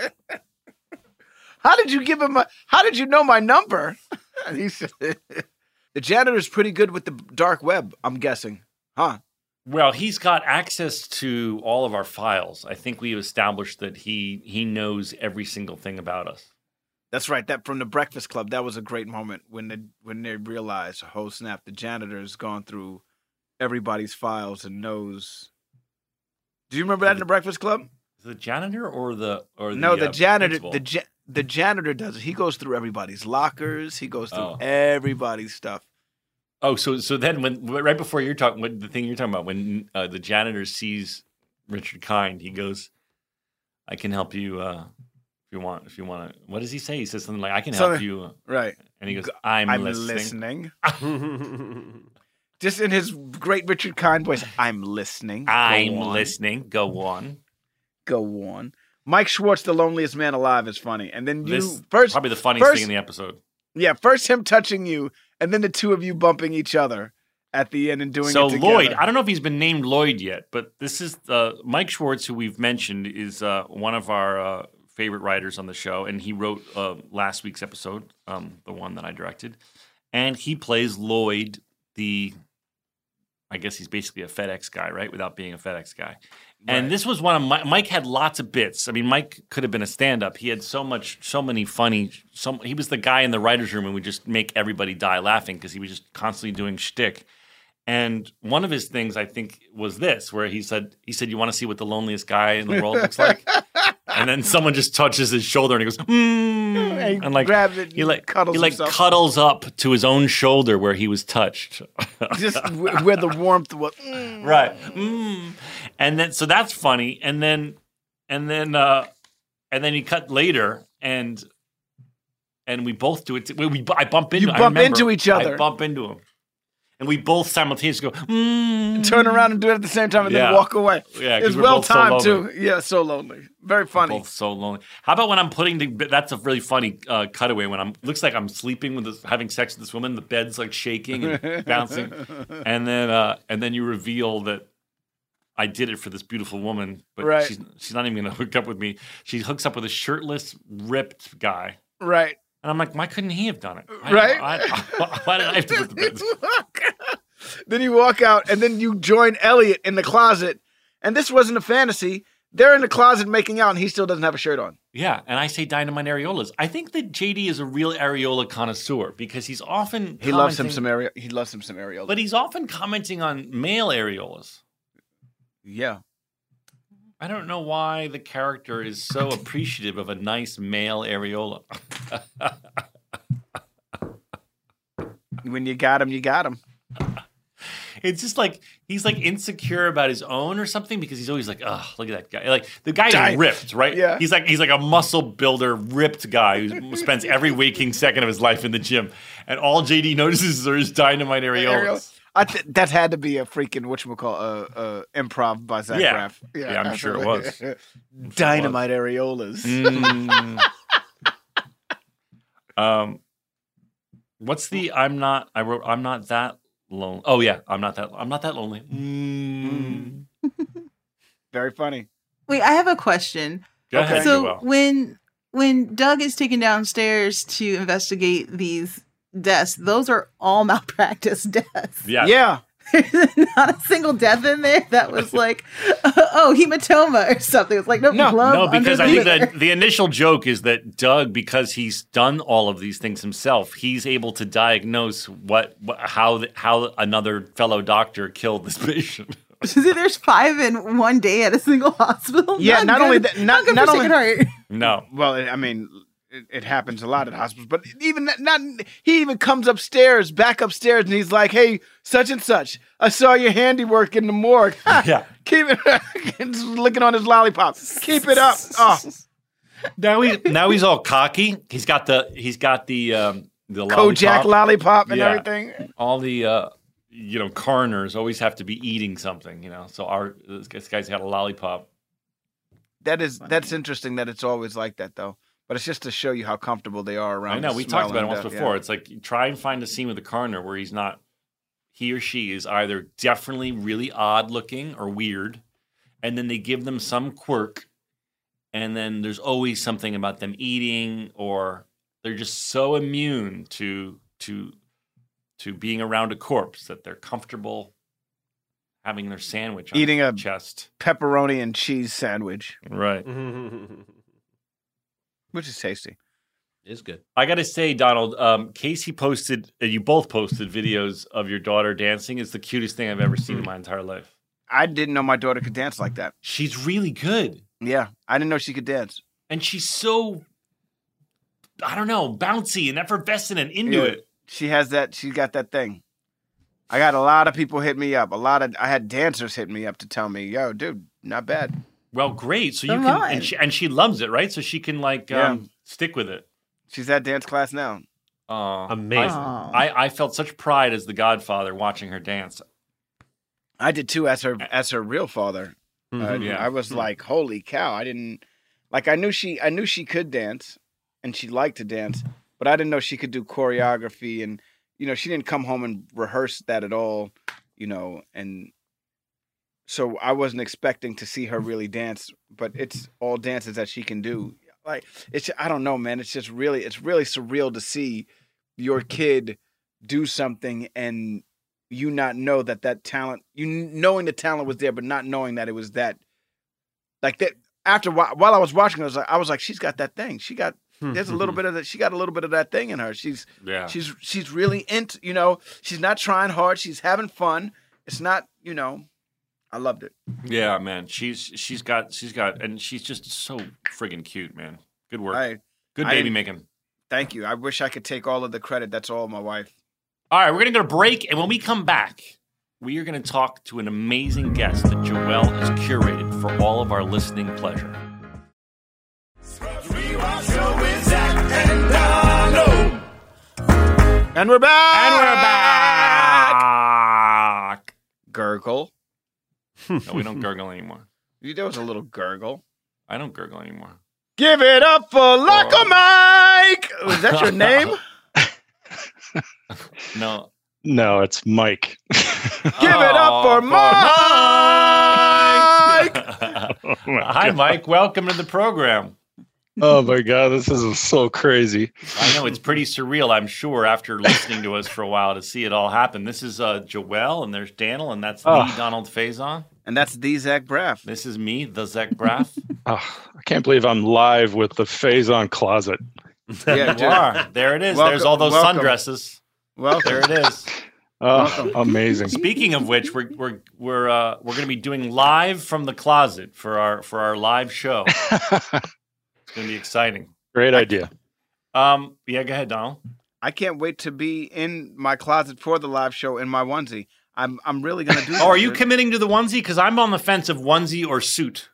How did you give him a, how did you know my number? And he said, the janitor's pretty good with the dark web, I'm guessing. Huh? Well, he's got access to all of our files. I think we established that he he knows every single thing about us. That's right. That from the Breakfast Club, that was a great moment when they when they realized, oh snap, the janitor's gone through everybody's files and knows. Do you remember that in the Breakfast Club? The janitor or the or No, the, the uh, janitor. principal? The ja- the janitor does it. He goes through everybody's lockers. He goes through Oh. everybody's stuff. Oh, so so then when right before you're talking, when, the thing you're talking about, when uh, the janitor sees Richard Kind, he goes, "I can help you uh, if you want. If you want to." What does he say? He says something like, "I can help Something- you," Right. and he goes, "I'm, I'm listening. listening. Just in his great Richard Kind voice, I'm listening. Go I'm on. listening. Go on." Go on. Mike Schwartz, the loneliest man alive, is funny. And then you This first, probably the funniest first- thing in the episode. yeah, first him touching you, and then the two of you bumping each other at the end and doing So it together. Lloyd, I don't know if he's been named Lloyd yet, but this is uh, Mike Schwartz, who we've mentioned, is uh, one of our uh, favorite writers on the show, and he wrote uh, last week's episode, um, the one that I directed, and he plays Lloyd, the, I guess he's basically a FedEx guy, right, without being a FedEx guy. And Right. this was one of my, Mike had lots of bits. I mean, Mike could have been a stand-up. He had so much, so many funny. So he was the guy in the writers' room and would just make everybody die laughing because he was just constantly doing shtick. And one of his things, I think, was this, where he said, "He said, you want to see what the loneliest guy in the world looks like?" And then someone just touches his shoulder and he goes, mm, And he and like grabs it he and like cuddles he like himself. cuddles up to his own shoulder where he was touched. Just w- where the warmth was. Mm. Right. Mm. And then so that's funny. And then and then uh and then he cut later and and we both do it. t- We, we I bump into You I bump remember, into each other. I bump into him. and we both simultaneously go, mm. Turn around and do it at the same time and Yeah. then walk away. Yeah, 'cause it's we're well both so timed lonely. too. Yeah, so lonely. Very funny. Both so lonely. How about when I'm putting the? That's a really funny uh, cutaway. When I'm looks like I'm sleeping with this, having sex with this woman. The bed's like shaking and bouncing, and then uh, and then you reveal that I did it for this beautiful woman, but Right. she's she's not even gonna hook up with me. She hooks up with a shirtless, ripped guy, Right. and I'm like, why couldn't he have done it? I- Right. I, I, why did I have to put the bed? Then you walk out and then you join Elliot in the closet. And this wasn't a fantasy. They're in the closet making out and he still doesn't have a shirt on. Yeah, and I say dynamite areolas. I think that J D is a real areola connoisseur because he's often He loves him commenting- some area. He loves him some areola. but he's often commenting on male areolas. Yeah. I don't know why the character is so appreciative of a nice male areola. When you got him, you got him. It's just like he's like insecure about his own or something because he's always like, oh, look at that guy. Like the guy Die. is ripped, right? Yeah. He's like he's like a muscle builder, ripped guy who spends every waking second of his life in the gym, and all J D notices are his dynamite areolas. I th- that had to be a freaking whatchamacall, uh, uh, improv by Zach Yeah. Braff. Yeah, I'm sure it was. Dynamite areolas. Mm. um, what's the? I'm not. I wrote. I'm not that lonely. Oh yeah, I'm not that. I'm not that lonely. Mm. Very funny. Wait, I have a question. Go ahead, So Joelle. when when Doug is taken downstairs to investigate these deaths, those are all malpractice deaths. Yeah. Yeah. There's not a single death in there that was like, oh, hematoma or something. It's like, no, No, glove No, because I under think the- that the initial joke is that Doug, because he's done all of these things himself, he's able to diagnose what, what how the, how another fellow doctor killed this patient. See, there's five in one day at a single hospital. Yeah, not good- only that- not- good not for only- Sacred Heart. No. Well, I mean, it, it happens a lot at hospitals, but even that, not he even comes upstairs, back upstairs, and he's like, "Hey, such and such, I saw your handiwork in the morgue. Yeah. Keep it." Just licking on his lollipop. Keep it up. Oh, Now he now he's all cocky. He's got the he's got the um the Kojak lollipop. lollipop and Yeah. everything. All the uh you know coroners always have to be eating something, you know. So our this guy's- this guy's got a lollipop. That is that's interesting that it's always like that though. But it's just to show you how comfortable they are around. I know the we smell talked about it and once death, before. yeah. It's like you try and find a scene with the coroner where he's not he or she is either definitely really odd looking or weird, and then they give them some quirk, and then there's always something about them eating, or they're just so immune to to to being around a corpse that they're comfortable having their sandwich on Eating their a- chest. Pepperoni and cheese sandwich, Right. which is tasty. Is good. I got to say, Donald, um, Casey posted, uh, you both posted videos of your daughter dancing. It's the cutest thing I've ever seen in my entire life. I didn't know my daughter could dance like that. She's really good. Yeah, I didn't know she could dance. And she's so, I don't know, bouncy and effervescent and into Yeah. it. She has that. She got that thing. I got a lot of people hit me up. A lot of I had dancers hit me up to tell me, "Yo, dude, not bad." Well, great. So you Come can, on. and she, and she loves it, right? So she can like um, stick with it. She's at dance class now. Uh, Amazing. Aw. I, I felt such pride as the godfather watching her dance. I did too as her as her real father. Uh, Mhm. Yeah. I was like, "Holy cow!" I didn't like. I knew she. I knew she could dance, and she liked to dance, but I didn't know she could do choreography. And you know, she didn't come home and rehearse that at all. You know, and so I wasn't expecting to see her really dance. But it's all dances that she can do. Like it's. I don't know, man. It's just really. It's really surreal to see your kid do something and you not know that that talent, you knowing the talent was there, but not knowing that it was that, like that. After while, while I was watching, I was like, I was like, she's got that thing. She got there's a little bit of that. She got a little bit of that thing in her. She's Yeah. she's she's really into. You know, she's not trying hard. She's having fun. It's not. You know, I loved it. Yeah, man. She's she's got she's got and she's just so friggin' cute, man. Good work. I Good I baby didn't- making. thank you. I wish I could take all of the credit. That's all my wife. All right, we're going to go to break. And when we come back, we are going to talk to an amazing guest that Joelle has curated for all of our listening pleasure. Rewatch Show with Zach and Donald. And we're back. And we're back. gurgle. No, we don't gurgle anymore. There was a little gurgle. I don't gurgle anymore. Give it up for Loco Mike. Was that your name? No. No, it's Mike. Give it up for Mike. Oh my Hi, God. Mike. Welcome to the program. Oh my God, this is so crazy. I know it's pretty surreal, I'm sure, after listening to us for a while to see it all happen. This is uh, Joelle, and there's Daniel, and that's Oh. me, Donald Faison. And that's the Zach Braff. This is me, the Zach Braff. Oh, I can't believe I'm live with the Faison closet. Yeah, You dude. are. There it is. Welcome- There's all those welcome. sundresses. Welcome. There it is. Oh, amazing. Speaking of which, we're we're we're uh, we're going to be doing live from the closet for our for our live show. It's going to be exciting. Great idea. Um, yeah, go ahead, Donald. I can't wait to be in my closet for the live show in my onesie. I'm I'm really gonna do. Oh, that, are you dude. committing to the onesie? Because I'm on the fence of onesie or suit.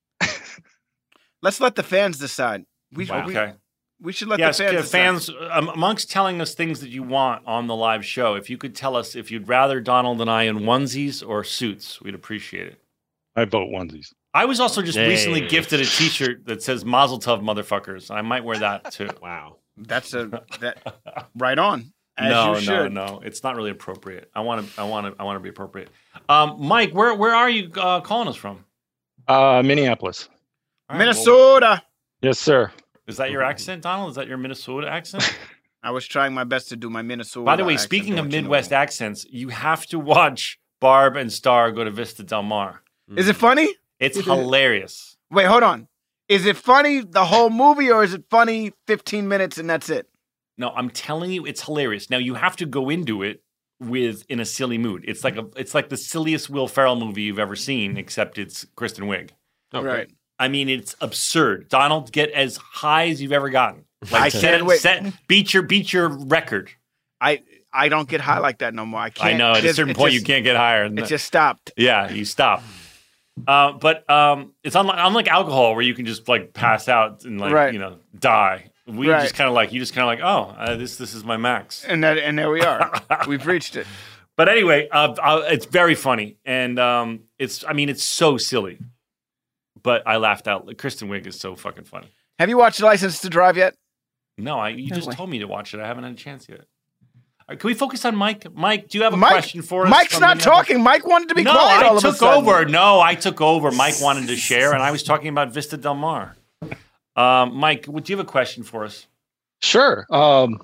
Let's let the fans decide. We, Wow. we, Okay. we should let Yes, the fans. uh, decide. fans. Um, amongst telling us things that you want on the live show, if you could tell us if you'd rather Donald and I in onesies or suits, we'd appreciate it. I vote onesies. I was also just recently Hey. gifted a T-shirt that says "Mazel Tov, motherfuckers." I might wear that too. Wow. That's a that right on. As no, you no, should. no. It's not really appropriate. I want to. I want to. I want to be appropriate. Um, Mike, where where are you uh, calling us from? Uh, Minneapolis. All right, well, Minnesota. Yes, sir. is that your accent, Donald? Is that your Minnesota accent? I was trying my best to do my Minnesota. By the way, accent, speaking of don't you know. Midwest accents, you have to watch Barb and Star go to Vista Del Mar. Is it funny? It's hilarious. Wait, hold on. Is it funny the whole movie, or is it funny fifteen minutes and that's it? No, I'm telling you, it's hilarious. Now you have to go into it with in a silly mood. It's like a, it's like the silliest Will Ferrell movie you've ever seen, except it's Kristen Wiig. Oh, Right. I mean, it's absurd. Donald, get as high as you've ever gotten. Like, I set, can't wait. set, beat your beat your record. I I don't get high like that no more. I can't. I know at a just- certain it point just- you can't get higher. Than It that. just stopped. Yeah, you stop. Uh, but um, it's unlike, unlike alcohol where you can just like pass out and like Right. you know die. We Right. just kind of like you just kind of like oh uh, this this is my max. And that and there we are. We've reached it. But anyway, uh, uh, it's very funny and um, it's I mean it's so silly, but I laughed out. Kristen Wiig is so fucking funny. Have you watched License to Drive yet? No, I you No just way. told me to watch it. I haven't had a chance yet. Uh, can we focus on Mike? Mike, do you have a Mike, question for us? Mike's from not Minneapolis? talking. Mike wanted to be No, quiet all I of a took sudden. over. No, I took over. Mike wanted to share, and I was talking about Vista Del Mar. Um, Mike, would you have a question for us? Sure. Um,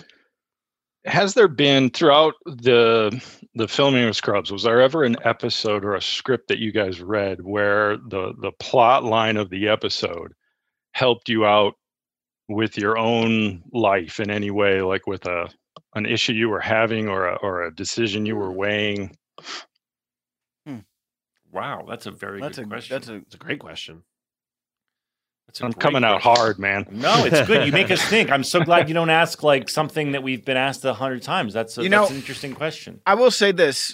has there been throughout the the filming of Scrubs? Was there ever an episode or a script that you guys read where the the plot line of the episode helped you out with your own life in any way, like with a an issue you were having or a or a decision you were weighing? Wow, that's a very That's good a question. that's a It's a great question. That's a I'm great coming out question. hard, man. No, it's good. You make us think. I'm so glad you don't ask like something that we've been asked a hundred times. That's a, You know- that's an interesting question. I will say this.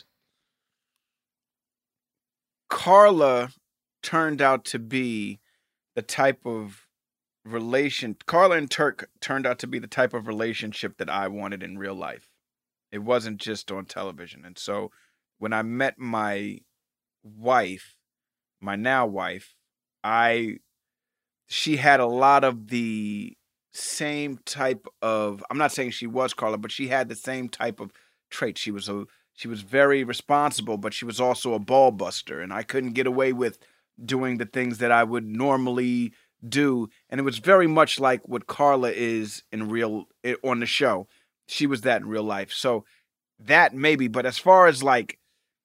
Carla turned out to be the type of relation Carla and Turk turned out to be the type of relationship that I wanted in real life. It wasn't just on television. And so when I met my wife, my now wife, I she had a lot of the same type of I'm not saying she was Carla, but she had the same type of trait. She was a she was very responsible, but she was also a ball buster, and I couldn't get away with doing the things that I would normally do. And it was very much like what Carla is in real i- on the show. She was that in real life. So that maybe, but as far as like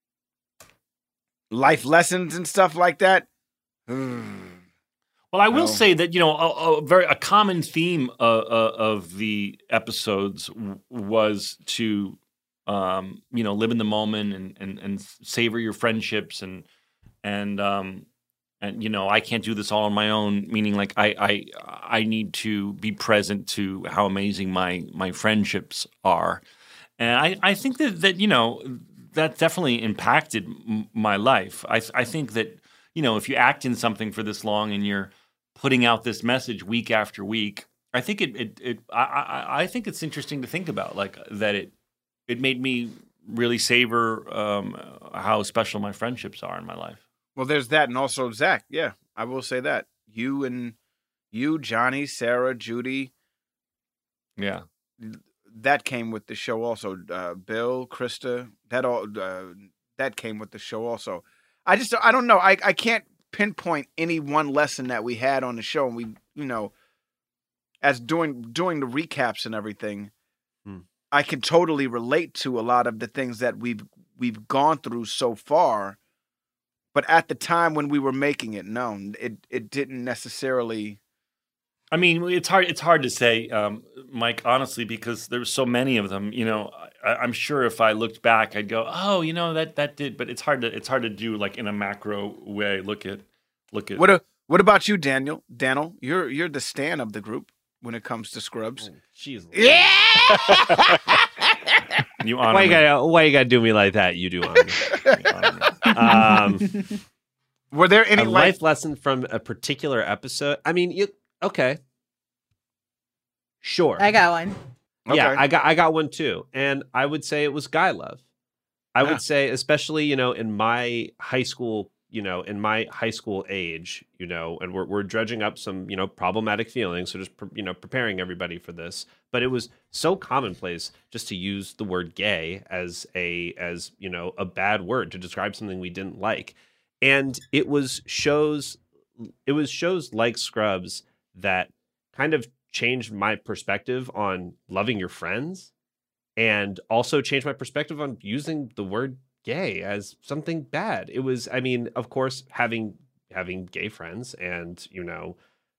life lessons and stuff like that, Well, I will No. say that you know a, a very a common theme uh, uh, of the episodes w- was to um, you know live in the moment and, and and savor your friendships and and um, and you know I can't do this all on my own. Meaning, like I I I need to be present to how amazing my my friendships are, and I I think that that you know that definitely impacted m- my life. I I think that you know if you act in something for this long and you're putting out this message week after week, I think it it, it I, I I think it's interesting to think about like that it it made me really savor um, how special my friendships are in my life. Well, there's that, and also Zach. Yeah, I will say that you and you, Johnny, Sarah, Judy, Yeah. that came with the show also. Uh, Bill, Krista, that all uh, that came with the show also. I just I don't know. I I can't pinpoint any one lesson that we had on the show, and we you know, as doing doing the recaps and everything, Hmm. I can totally relate to a lot of the things that we've we've gone through so far. But at the time when we were making it known, it it didn't necessarily. I mean, it's hard. It's hard to say, um, Mike, honestly, because there's so many of them. You know, I, I'm sure if I looked back, I'd go, "Oh, you know that that did." But it's hard to it's hard to do like in a macro way. Look at look at What a, what about you, Daniel? Daniel, you're you're the stan of the group when it comes to Scrubs. Jeez. you honor Why you me. gotta why you gotta do me like that? You do on me. You honor me. Um, Were there any a like life lesson from a particular episode. I mean, you okay? Sure. I got one. Yeah, Okay. I got I got one too, and I would say it was guy love. I Yeah. would say, especially you know, in my high school, you know, in my high school age, you know, and we're we're dredging up some you know problematic feelings, so just pre- you know preparing everybody for this. But it was so commonplace just to use the word gay as a as you know a bad word to describe something we didn't like, and it was shows it was shows like Scrubs that kind of changed my perspective on loving your friends and also changed my perspective on using the word gay as something bad. It was, I mean, of course, having having gay friends and, you know,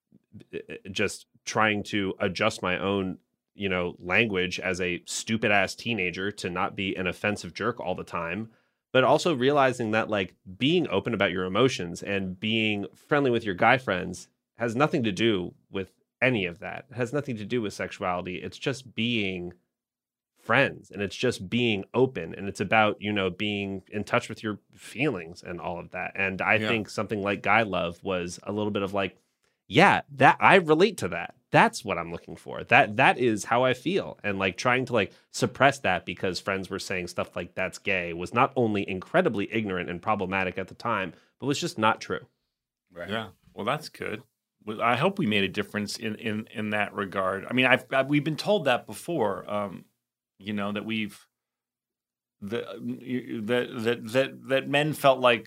just trying to adjust my own, you know, language as a stupid ass teenager to not be an offensive jerk all the time, but also realizing that like being open about your emotions and being friendly with your guy friends has nothing to do with any of that. It has nothing to do with sexuality. It's just being friends, and it's just being open, and it's about, you know, being in touch with your feelings and all of that. And I Yeah. think something like Guy Love was a little bit of like, yeah, that I relate to that. That's what I'm looking for. That that is how I feel. And like trying to like suppress that because friends were saying stuff like that's gay was not only incredibly ignorant and problematic at the time, but was just not true. Yeah. Well, that's good. Well, I hope we made a difference in, in, in that regard. I mean, I've, I've we've been told that before. Um, you know that we've the that that that that men felt like,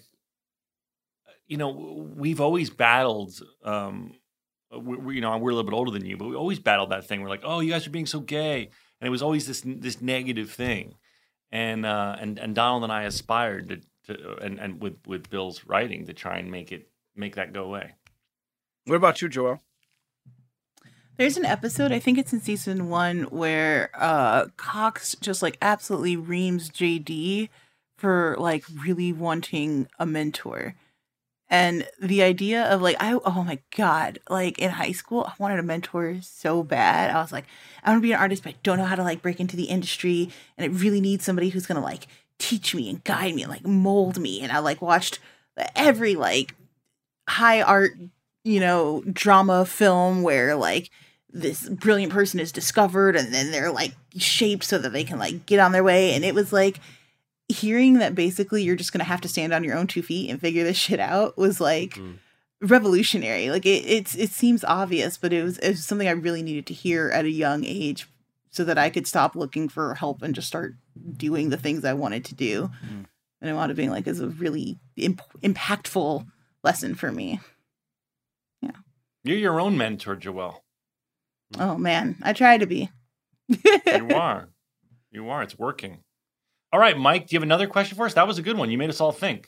you know, we've always battled. Um, we, we, you know, we're a little bit older than you, but we always battled that thing. We're like, oh, you guys are being so gay, and it was always this this negative thing. And uh, and and Donald and I aspired to, to and and with with Bill's writing to try and make it make that go away. What about you, Joel? There's an episode, I think it's in season one, where uh, Cox just like absolutely reams J D for like really wanting a mentor. And the idea of like, I, oh my God, like in high school, I wanted a mentor so bad. I was like, I want to be an artist, but I don't know how to like break into the industry. And I really need somebody who's going to like teach me and guide me and like mold me. And I like watched every like high art, you know, drama film where like this brilliant person is discovered and then they're like shaped so that they can like get on their way. And it was like hearing that basically you're just going to have to stand on your own two feet and figure this shit out was like mm. revolutionary. Like it, it's, it seems obvious, but it was, it was something I really needed to hear at a young age so that I could stop looking for help and just start doing the things I wanted to do. Mm. And I wound up being like, it's a really imp- impactful lesson for me. Yeah. You're your own mentor, Joelle. Oh man, I try to be. You are. You are. It's working. All right, Mike, do you have another question for us? That was a good one. You made us all think.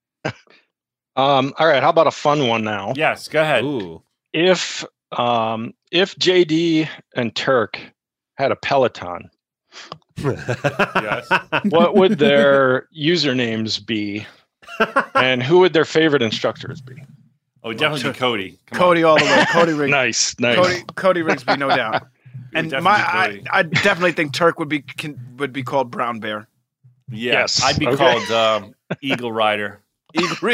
um, all right, how about a fun one now? Yes, go ahead. Ooh. If um, if J D and Turk had a Peloton, Yes. what would their usernames be? And who would their favorite instructors be? Oh, definitely be Cody. Come Cody all the way. Cody Riggs. Nice, nice. Cody, Cody Rigsby, no doubt. It would And my, definitely be I, Cody. I definitely think Turk would be can, would be called Brown Bear. Yeah, Yes. I'd be Okay. called um, Eagle Rider. Eagle-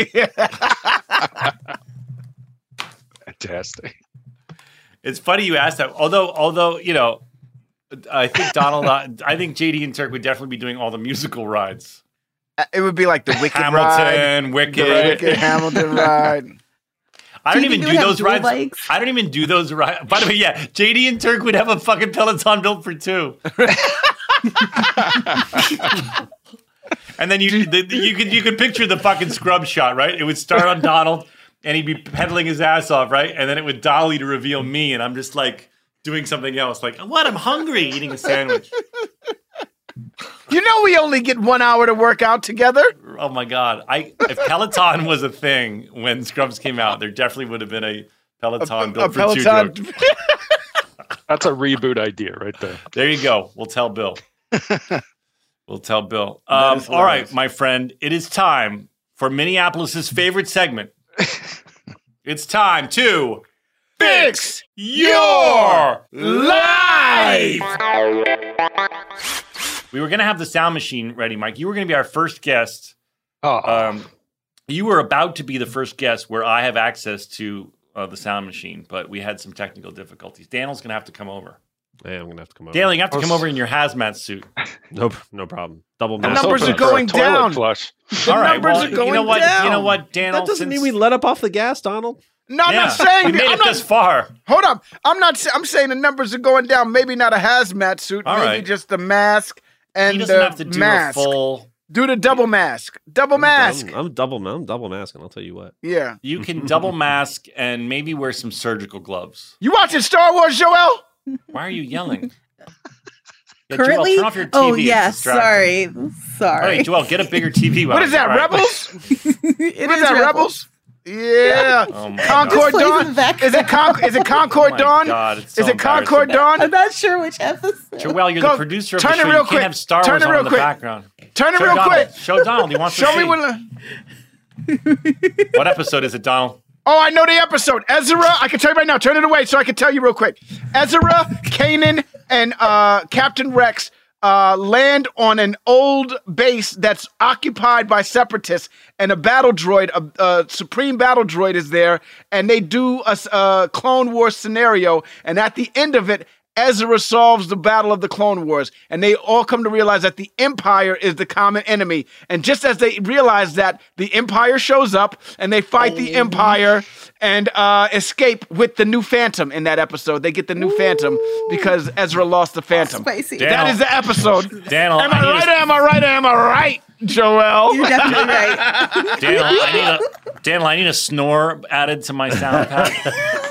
Fantastic. It's funny you asked that. Although, although you know, I think Donald. Uh, I think J D and Turk would definitely be doing all the musical rides. Uh, It would be like the Wicked Hamilton, ride, Wicked. the Wicked Hamilton ride. I don't Do you even think do they would have those dual rides. bikes? I don't even do those rides. By the way, yeah, J D and Turk would have a fucking Peloton built for two. And then you the, you could you could picture the fucking scrub shot, right? It would start on Donald, and he'd be pedaling his ass off, right? And then it would dolly to reveal me, and I'm just like doing something else, like what? I'm hungry, eating a sandwich. You know we only get one hour to work out together. Oh my god! I if Peloton was a thing when Scrubs came out, there definitely would have been a Peloton built A for two. Peloton. Drug. That's a reboot idea right there. There you go. We'll tell Bill. We'll tell Bill. That Um, is all right, hilarious. my friend. It is time for Minneapolis's favorite segment. It's time to Fix your life. We were going to have the sound machine ready, Mike. You were going to be our first guest. Oh, Um, you were about to be the first guest where I have access to uh, the sound machine, but we had some technical difficulties. Daniel's going to have to come over. Yeah, I'm gonna have to come over. Daniel, you have to Oh, come s- over in your hazmat suit. Nope, no problem. Double The mask. numbers open are for a going toilet down. Flush. The All right, numbers well, are going you know what? down. You know what, Daniel? That doesn't since- mean we let up off the gas, Donald. No, I'm Yeah, not saying. we made I'm it not, this far. hold up. I'm not. sa- I'm saying the numbers are going down. Maybe not a hazmat suit. All maybe right. just the mask and He doesn't the have to do mask. a full. Do the double mask. Double mask. I'm, I'm double. I'm double masking. I'll tell you what. Yeah. You can double mask and maybe wear some surgical gloves. You watching Star Wars, Joel? Why are you yelling? Yeah, Joel, Currently? turn off your T V. Oh It's yeah, distracting. sorry, All sorry. right, Joel, get a bigger T V. What is that, All right. Rebels? It What is that, Rebels? Yeah. Oh my Concord Just plays Dawn. in the back. Is it Con- Is it Concord Oh my Dawn? God, it's Is so it Concord embarrassing. Dawn? I'm not sure which episode. Joel, you're Go- the producer of turn the it show. real You quick. can't have Star Turn Wars it on real in the quick. background. Turn it Show real Donald. quick. Show Donald. He wants to Show see. me when. the- What episode is it, Donald? Oh, I know the episode. Ezra, I can tell you right now. Turn it away so I can tell you real quick. Ezra, Kanan, and uh, Captain Rex uh, land on an old base that's occupied by separatists, and a battle droid, a, a supreme battle droid, is there, and they do a, s- a Clone Wars scenario, and at the end of it, Ezra solves the battle of the Clone Wars, and they all come to realize that the Empire is the common enemy. And just as they realize that, the Empire shows up, and they fight the Empire and uh, escape with the new Phantom in that episode. They get the new Phantom because Ezra lost the Phantom. Spicy. Damn. That is the episode. Daniel, Am I I need right? a- Am I right? Am I right, Joel? You're definitely right. Daniel, I need a Daniel, I need a snore added to my sound pack.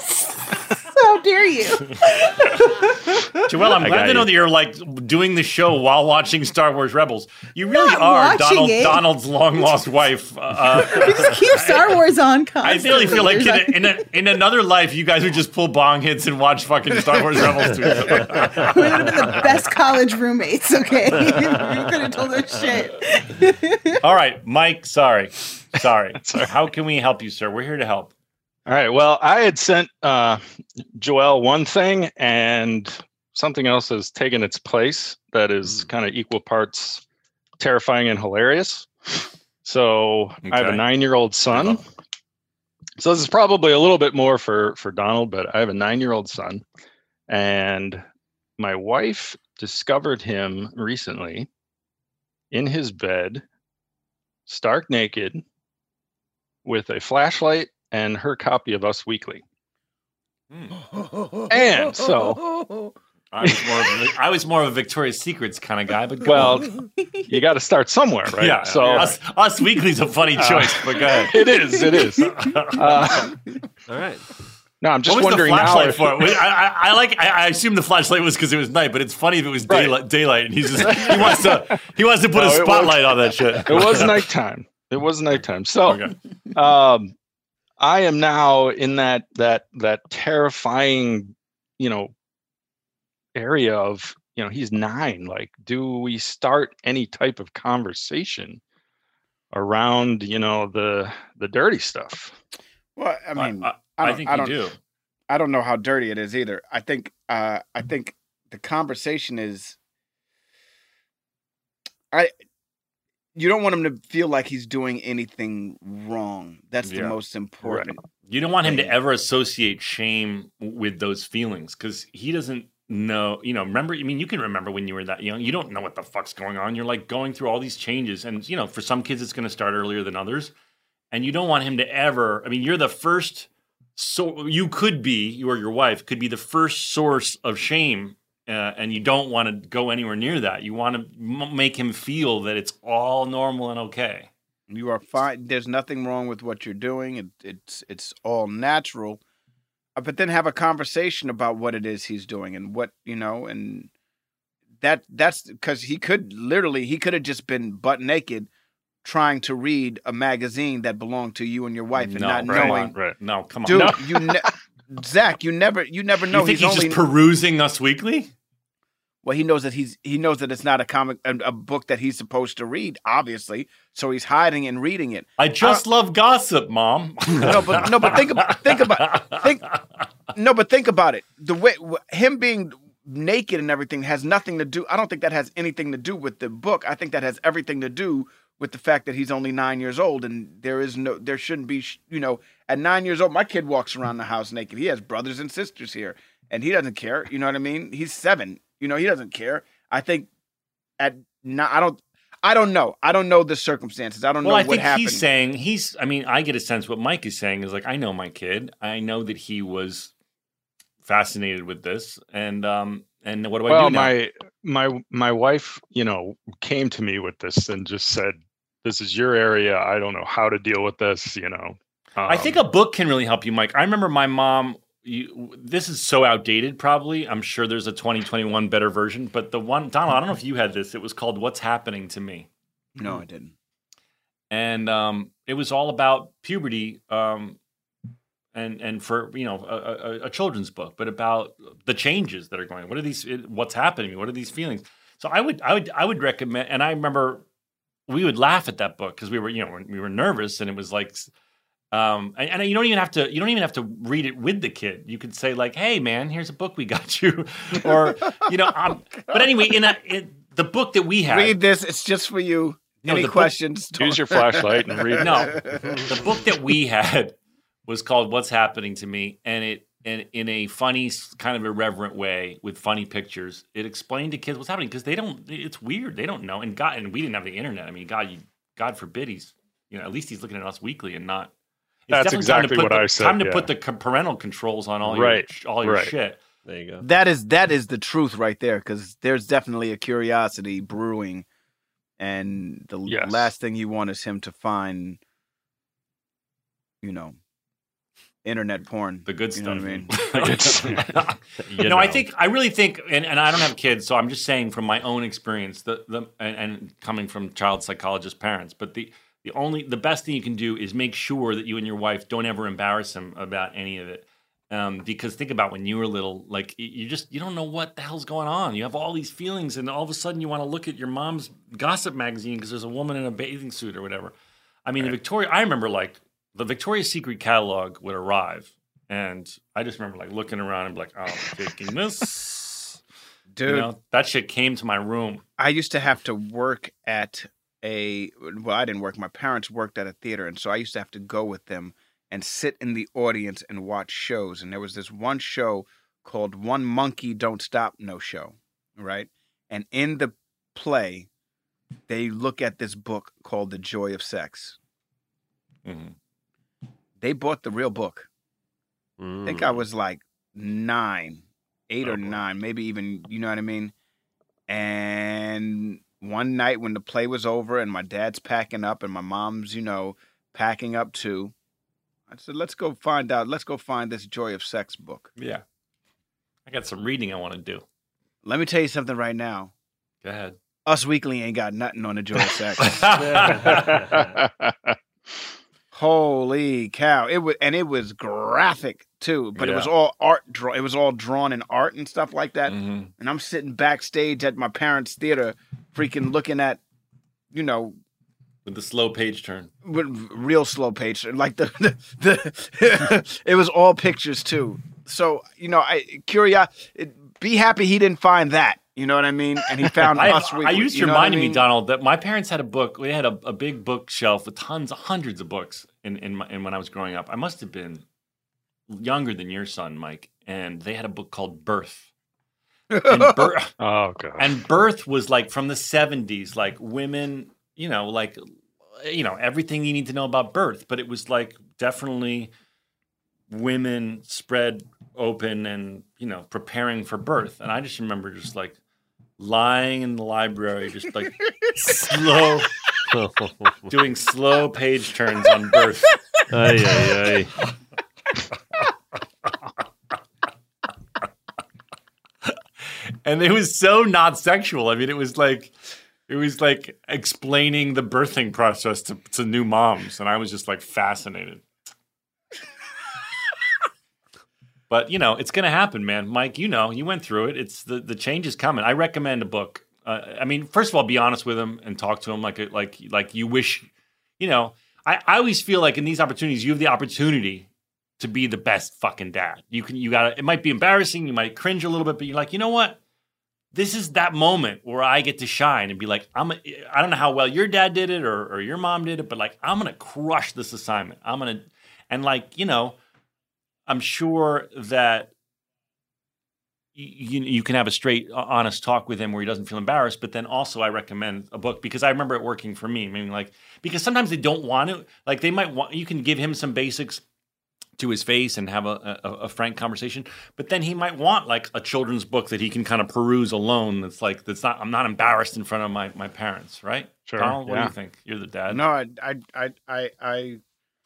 How dare you? Joel, I'm I glad got to know you. that you're like doing the show while watching Star Wars Rebels. You really Not are watching Donald, it. Donald's long lost wife. Uh, Just keep Star Wars on I constantly. really feel like There's in, a, in, a, in another life, you guys would just pull bong hits and watch fucking Star Wars Rebels together. We would have been the best college roommates, okay? We could have told her shit. All right, Mike, sorry. Sorry. How can we help you, sir? We're here to help. All right. Well, I had sent uh, Joelle one thing, and something else has taken its place that is kind of equal parts terrifying and hilarious. So I have a Okay. nine-year-old son. So this is probably a little bit more for for Donald, but I have a nine-year-old son, and my wife discovered him recently in his bed, stark naked, with a flashlight and her copy of Us Weekly. And so- I was more of a, I was more of a Victoria's Secrets kind of guy, but go Well, on. you got to start somewhere, right? yeah. So us, us Weekly's a funny choice, but go ahead. it is. It is. Uh, All right. no, I'm just What was the wondering now. flashlight if- for? I, I, I like. I, I assume the flashlight was because it was night, but it's funny if it was Right. daylight. Daylight, and he's just he wants to he wants to put No, a it was- spotlight on that shit. It was nighttime. It was nighttime. So, Okay. um, I am now in that that that terrifying, you know, area of, you know, he's nine. Like, do we start any type of conversation around, you know, the the dirty stuff? Well, I mean, I, I I don't- think I you don't- do. I don't know how dirty it is either. I think uh, I think the conversation is I you don't want him to feel like he's doing anything wrong. That's the Yeah. most important. You don't want him to thing. ever associate shame with those feelings because he doesn't know, you know, remember, I mean, you can remember when you were that young. You don't know what the fuck's going on. You're like going through all these changes. And, you know, for some kids, it's going to start earlier than others. And you don't want him to ever, I mean, you're the first, so you could be, you or your wife could be the first source of shame. Uh, and you don't want to go anywhere near that. You want to m- make him feel that it's all normal and okay. You are fine. There's nothing wrong with what you're doing. It, it's it's all natural. Uh, But then have a conversation about what it is he's doing and what, you know, and that that's because he could literally, he could have just been butt naked trying to read a magazine that belonged to you and your wife and No, not right, knowing. Right. No, come on. Dude, No. you ne- Zach, you never you never know. You think he's, he's, only just perusing Us Weekly? well, he knows that he's he knows that it's not a comic a, a book that he's supposed to read, obviously. So he's hiding and reading it. I just love gossip, Mom. No, but no, but think about think about think no, but think about it. The way him being naked and everything has nothing to do. I don't think that has anything to do with the book. I think that has everything to do with the fact that he's only nine years old and there is no, there shouldn't be, you know, at nine years old, my kid walks around the house naked. He has brothers and sisters here, and he doesn't care. You know what I mean? He's seven. You know, he doesn't care. I think at no, I don't. I don't know. I don't know the circumstances. I don't Well, know I what think happened. he's saying he's. I mean, I get a sense what Mike is saying is like, I know my kid. I know that he was fascinated with this, and um, and what do I Well, do now? my my my wife, you know, came to me with this and just said, "This is your area. I don't know how to deal with this." You know, um, I think a book can really help you, Mike. I remember my mom. You, this is so outdated, probably. I'm sure there's a twenty twenty-one better version, but the one, Donald, I don't know if you had this. It was called "What's Happening to Me." No, I didn't. And um, it was all about puberty, um, and and for you know a, a, a children's book, but about the changes that are going on. What are these? What's happening to me? What are these feelings? So I would I would I would recommend. And I remember we would laugh at that book because we were you know we were nervous, and it was like, um, and, and you don't even have to you don't even have to read it with the kid. You could say like, "Hey, man, here's a book we got you," or you know. Um, but anyway, in a in the book that we had, Read this. It's just for you. No, Any the book- questions? use your flashlight and read. No, the book that we had was called "What's Happening to Me," and it and in a funny, kind of irreverent way with funny pictures, it explained to kids what's happening because they don't. It's weird. They don't know. And God, and we didn't have the internet. I mean, God, you, God forbid he's you know at least he's looking at Us Weekly and not. It's That's definitely time to exactly put what the, I said, Time to yeah. put the co- parental controls on all Right, your all your right. shit. There you go. That is that is the truth right there, because there's definitely a curiosity brewing, and the Yes. last thing you want is him to find, you know, internet porn. The good You stuff. know what I mean? You no, I know. think I really think, and, and I don't have kids, so I'm just saying from my own experience, the the and, and coming from child psychologist parents, but the the only the best thing you can do is make sure that you and your wife don't ever embarrass him about any of it. Um, because think about when you were little, like y- you just you don't know what the hell's going on. You have all these feelings, and all of a sudden you want to look at your mom's gossip magazine because there's a woman in a bathing suit or whatever. I mean, the Victoria. I remember like the Victoria's Secret catalog would arrive, and I just remember like looking around and be like, "Oh, I'm taking this." Dude, You know, that shit came to my room. I used to have to work at a well, I didn't work. My parents worked at a theater, and so I used to have to go with them and sit in the audience and watch shows. And there was this one show called One Monkey Don't Stop No Show, right? And in the play, they look at this book called The Joy of Sex. Mhm. They bought the real book. I think I was like nine, eight Oh, or boy. nine, maybe even, you know what I mean? And one night when the play was over and my dad's packing up and my mom's, you know, packing up too, I said, let's go find out. Let's go find this Joy of Sex book. Yeah, I got some reading I want to do. Let me tell you something right now. Go ahead. Us Weekly ain't got nothing on the Joy of Sex. Holy cow. It was, and it was graphic too, but it was Yeah. all art draw. It was all drawn in art and stuff like that. Mhm. And I'm sitting backstage at my parents' theater, freaking looking at, you know, With the slow page turn. with real slow page, like the the, the it was all pictures too. So you know, I curious, be happy he didn't find that. You know what I mean? And he found I, Us I Weekly. used to you know what I remind me, mean? Donald, that my parents had a book. We had a, a big bookshelf with tons, hundreds of books in in, my, in when I was growing up. I must have been younger than your son, Mike, and they had a book called Birth. And, bir- Oh god. and birth was like from the seventies, like women, you know, like, you know, everything you need to know about birth. But it was like definitely women spread open and, you know, preparing for birth. And I just remember just like lying in the library, just like slow, doing slow page turns on birth. Ay, ay, ay. And it was so not sexual. I mean, it was like, it was like explaining the birthing process to, to new moms. And I was just like fascinated. But, you know, it's going to happen, man. Mike, you know, you went through it. It's the, the change is coming. I recommend a book. Uh, I mean, first of all, be honest with him and talk to him like, a, like, like you wish, you know, I, I always feel like in these opportunities, you have the opportunity to be the best fucking dad. You can, you got to, it might be embarrassing. You might cringe a little bit, but you're like, you know what? This is that moment where I get to shine and be like, I'm a, I don't know how well your dad did it or, or your mom did it, but like, I'm going to crush this assignment. I'm going to, and like, you know, I'm sure that you, you can have a straight, honest talk with him where he doesn't feel embarrassed. But then also I recommend a book because I remember it working for me. I mean, like, because sometimes they don't want to, like they might want, you can give him some basics to his face and have a, a, a frank conversation. But then he might want like a children's book that he can kind of peruse alone. That's like, that's not, I'm not embarrassed in front of my, my parents. Right. Sure. Donald, what yeah. do you think? You're the dad. No, I, I, I, I, I,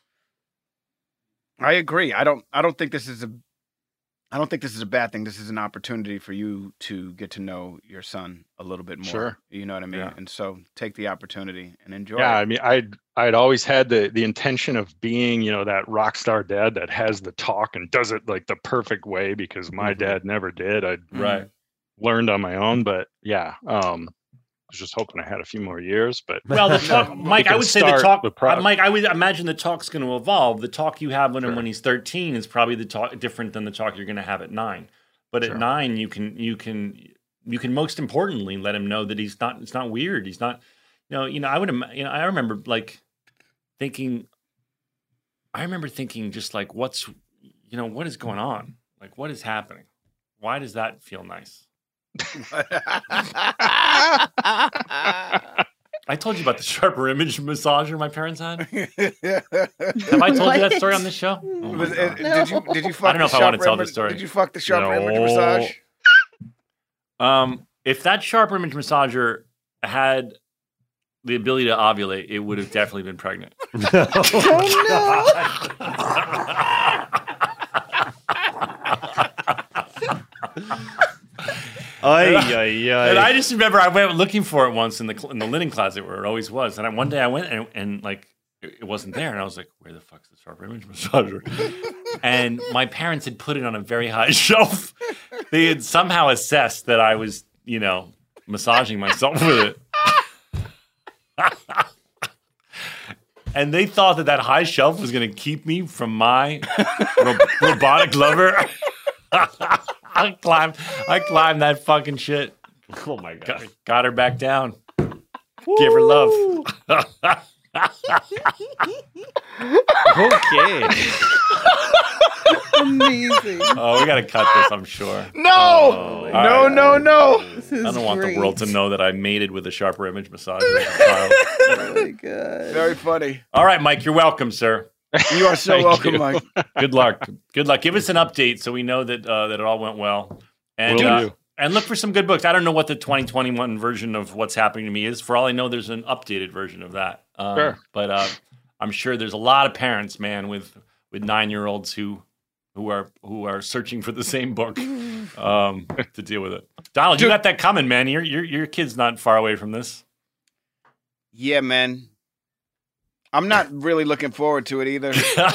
I agree. I don't, I don't think this is a, I don't think this is a bad thing. This is an opportunity for you to get to know your son a little bit more. Sure. You know what I mean? Yeah. And so take the opportunity and enjoy Yeah, it. I mean, I'd I'd always had the the intention of being, you know, that rock star dad that has the talk and does it like the perfect way because my Mhm. dad never did. I Right. learned on my own, but yeah, um, I was just hoping I had a few more years. But Well, the talk, Mike, can I would say the start talk, the pro- uh, Mike, I would imagine the talk's going to evolve. The talk you have with him Sure. when he's thirteen is probably the talk different than the talk you're going to have at nine. But Sure. at nine, you can, you can, you can most importantly let him know that he's not, it's not weird. He's not, you know, you know, I would, ima- you know, I remember like thinking, I remember thinking just like, what's, you know, what is going on? Like, what is happening? Why does that feel nice? I told you about the sharper image massager my parents had. Have I told you that story on this show? Oh my Was it- God. Did you did you fuck I don't know the if I wanna sharper tell the image- story. Did you fuck the sharper image No. massage? Um, if that sharper image massager had the ability to ovulate, it would have definitely been pregnant. Ay, ay, ay. And I just remember I went looking for it once in the cl- in the linen closet where it always was. And I, one day I went and, and like it, it wasn't there, and I was like, "Where the fuck's the sharper image massager?" And my parents had put it on a very high shelf. They had somehow assessed that I was, you know, massaging myself with it. And they thought that that high shelf was going to keep me from my ro- robotic lover. I climbed, I climbed that fucking shit. Oh my Got, god. got her back down. Give her love. Okay. Amazing. Oh, we got to cut this, I'm sure. No, Oh, no, all right. no, no. This is I don't want great. the world to know that I mated with a sharper image massager as a child. Oh my god. Very funny. All right, Mike, you're welcome, sir. You are so Thank welcome, you. Mike. Good luck. Good luck. Give us an update so we know that uh, that it all went well. And Will uh, do. and look for some good books. I don't know what the twenty twenty-one version of What's Happening to Me is. For all I know, there's an updated version of that. Um, Sure. But uh, I'm sure there's a lot of parents, man, with with nine year olds who who are who are searching for the same book um, to deal with it. Donald, you Dude. got that coming, man. Your your your kid's not far away from this. Yeah, man. I'm not really looking forward to it either.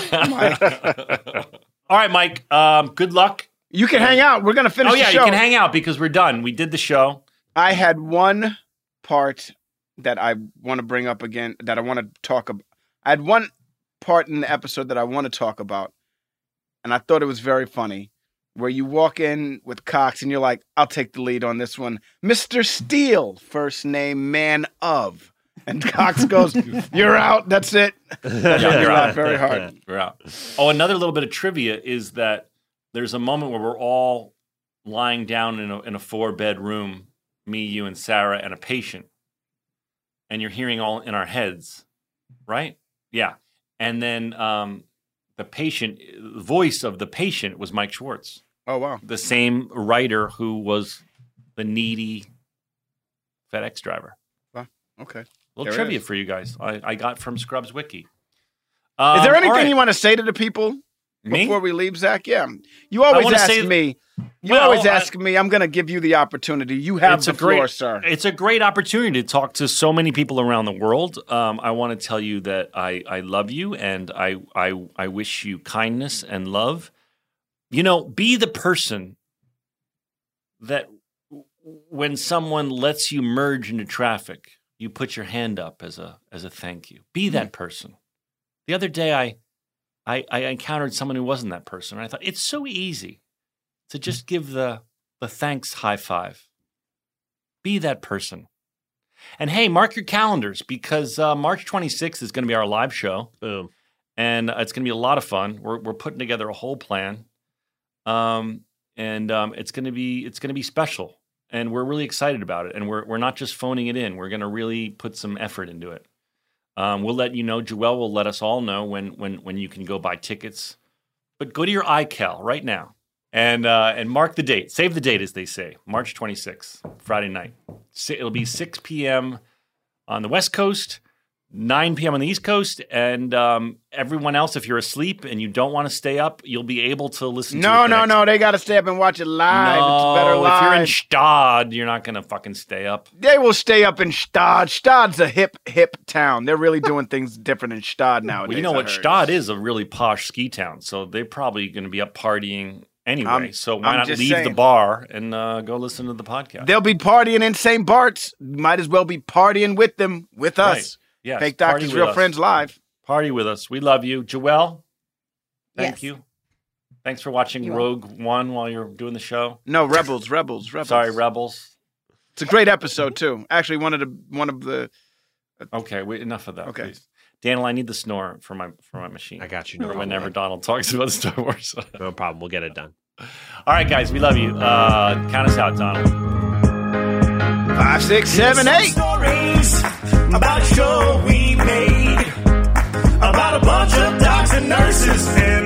All right, Mike. Um, good luck. You can hang out. We're gonna finish Oh yeah, the you show. can hang out because we're done. We did the show. I had one part that I want to bring up again. That I want to talk about. I had one part in the episode that I want to talk about, and I thought it was very funny. Where you walk in with Cox and you're like, "I'll take the lead on this one, Mister Steele, first name man of," and Cox goes, "You're out. That's it." That made me you're laugh out. very hard. We're out. Oh, another little bit of trivia is that there's a moment where we're all lying down in a, in a four-bed room, me, you, and Sarah, and a patient, and you're hearing all in our heads, right? Yeah. And then um, the patient, the voice of the patient was Mike Schwartz. Oh, wow. The same writer who was the needy FedEx driver. Wow. Okay. A little There it trivia is. for you guys. I, I got from Scrubs Wiki. Is Um, there all anything right. you want to say to the people Me? before we leave, Zach? Yeah. You always wanna ask say- me. You Well, always I- ask me. I'm going to give you the opportunity. You have It's the a great- floor, sir. It's a great opportunity to talk to so many people around the world. Um, I want to tell you that I, I love you and I, I I wish you kindness and love. You know, be the person that w- when someone lets you merge into traffic, you put your hand up as a as a thank you. Be that person. The other day, I, I I encountered someone who wasn't that person, and I thought it's so easy to just give the the thanks high five. Be that person. And hey, mark your calendars because uh, March twenty-sixth is going to be our live show. Boom. And uh, it's going to be a lot of fun. We're we're putting together a whole plan. Um, and um, it's going to be it's going to be special. And we're really excited about it. And we're we're not just phoning it in. We're going to really put some effort into it. Um, we'll let you know. Joelle will let us all know when when when you can go buy tickets. But go to your iCal right now. And uh, and mark the date. Save the date, as they say. March twenty-sixth, Friday night. Si- It'll be six p.m. on the West Coast, nine p.m. on the East Coast, and um, everyone else, if you're asleep and you don't want to stay up, you'll be able to listen to it. No, the no, next- no. They got to stay up and watch it live. No, It's better live. if you're in Stad, you're not going to fucking stay up. They will stay up in Stad. Stad's a hip, hip town. They're really doing things different in Stad nowadays. Well, you know I what? heard. Stad is a really posh ski town, so they're probably going to be up partying anyway. I'm- so why I'm not just leave the saying. bar and uh, go listen to the podcast? They'll be partying in Saint Bart's. Might as well be partying with them, with us. Right. Yes, Fake party Doctors, with Real us. Friends Live. Party with us. We love you. Joelle, thank Yes. you. Thanks for watching You're Rogue One while you're doing the show. No, Rebels, Rebels, Rebels. Sorry, Rebels. It's a great episode too. Actually, one of the one of the. Okay, we, enough of that, Okay. please. Daniel, I need the snore for my for my machine. I got you. No For problem. whenever Donald talks about Star Wars. No problem. We'll get it done. All right, guys, we love you. Uh, count us out, Donald. Five, six, seven, Some eight. stories about a show we made about a bunch of docs and nurses and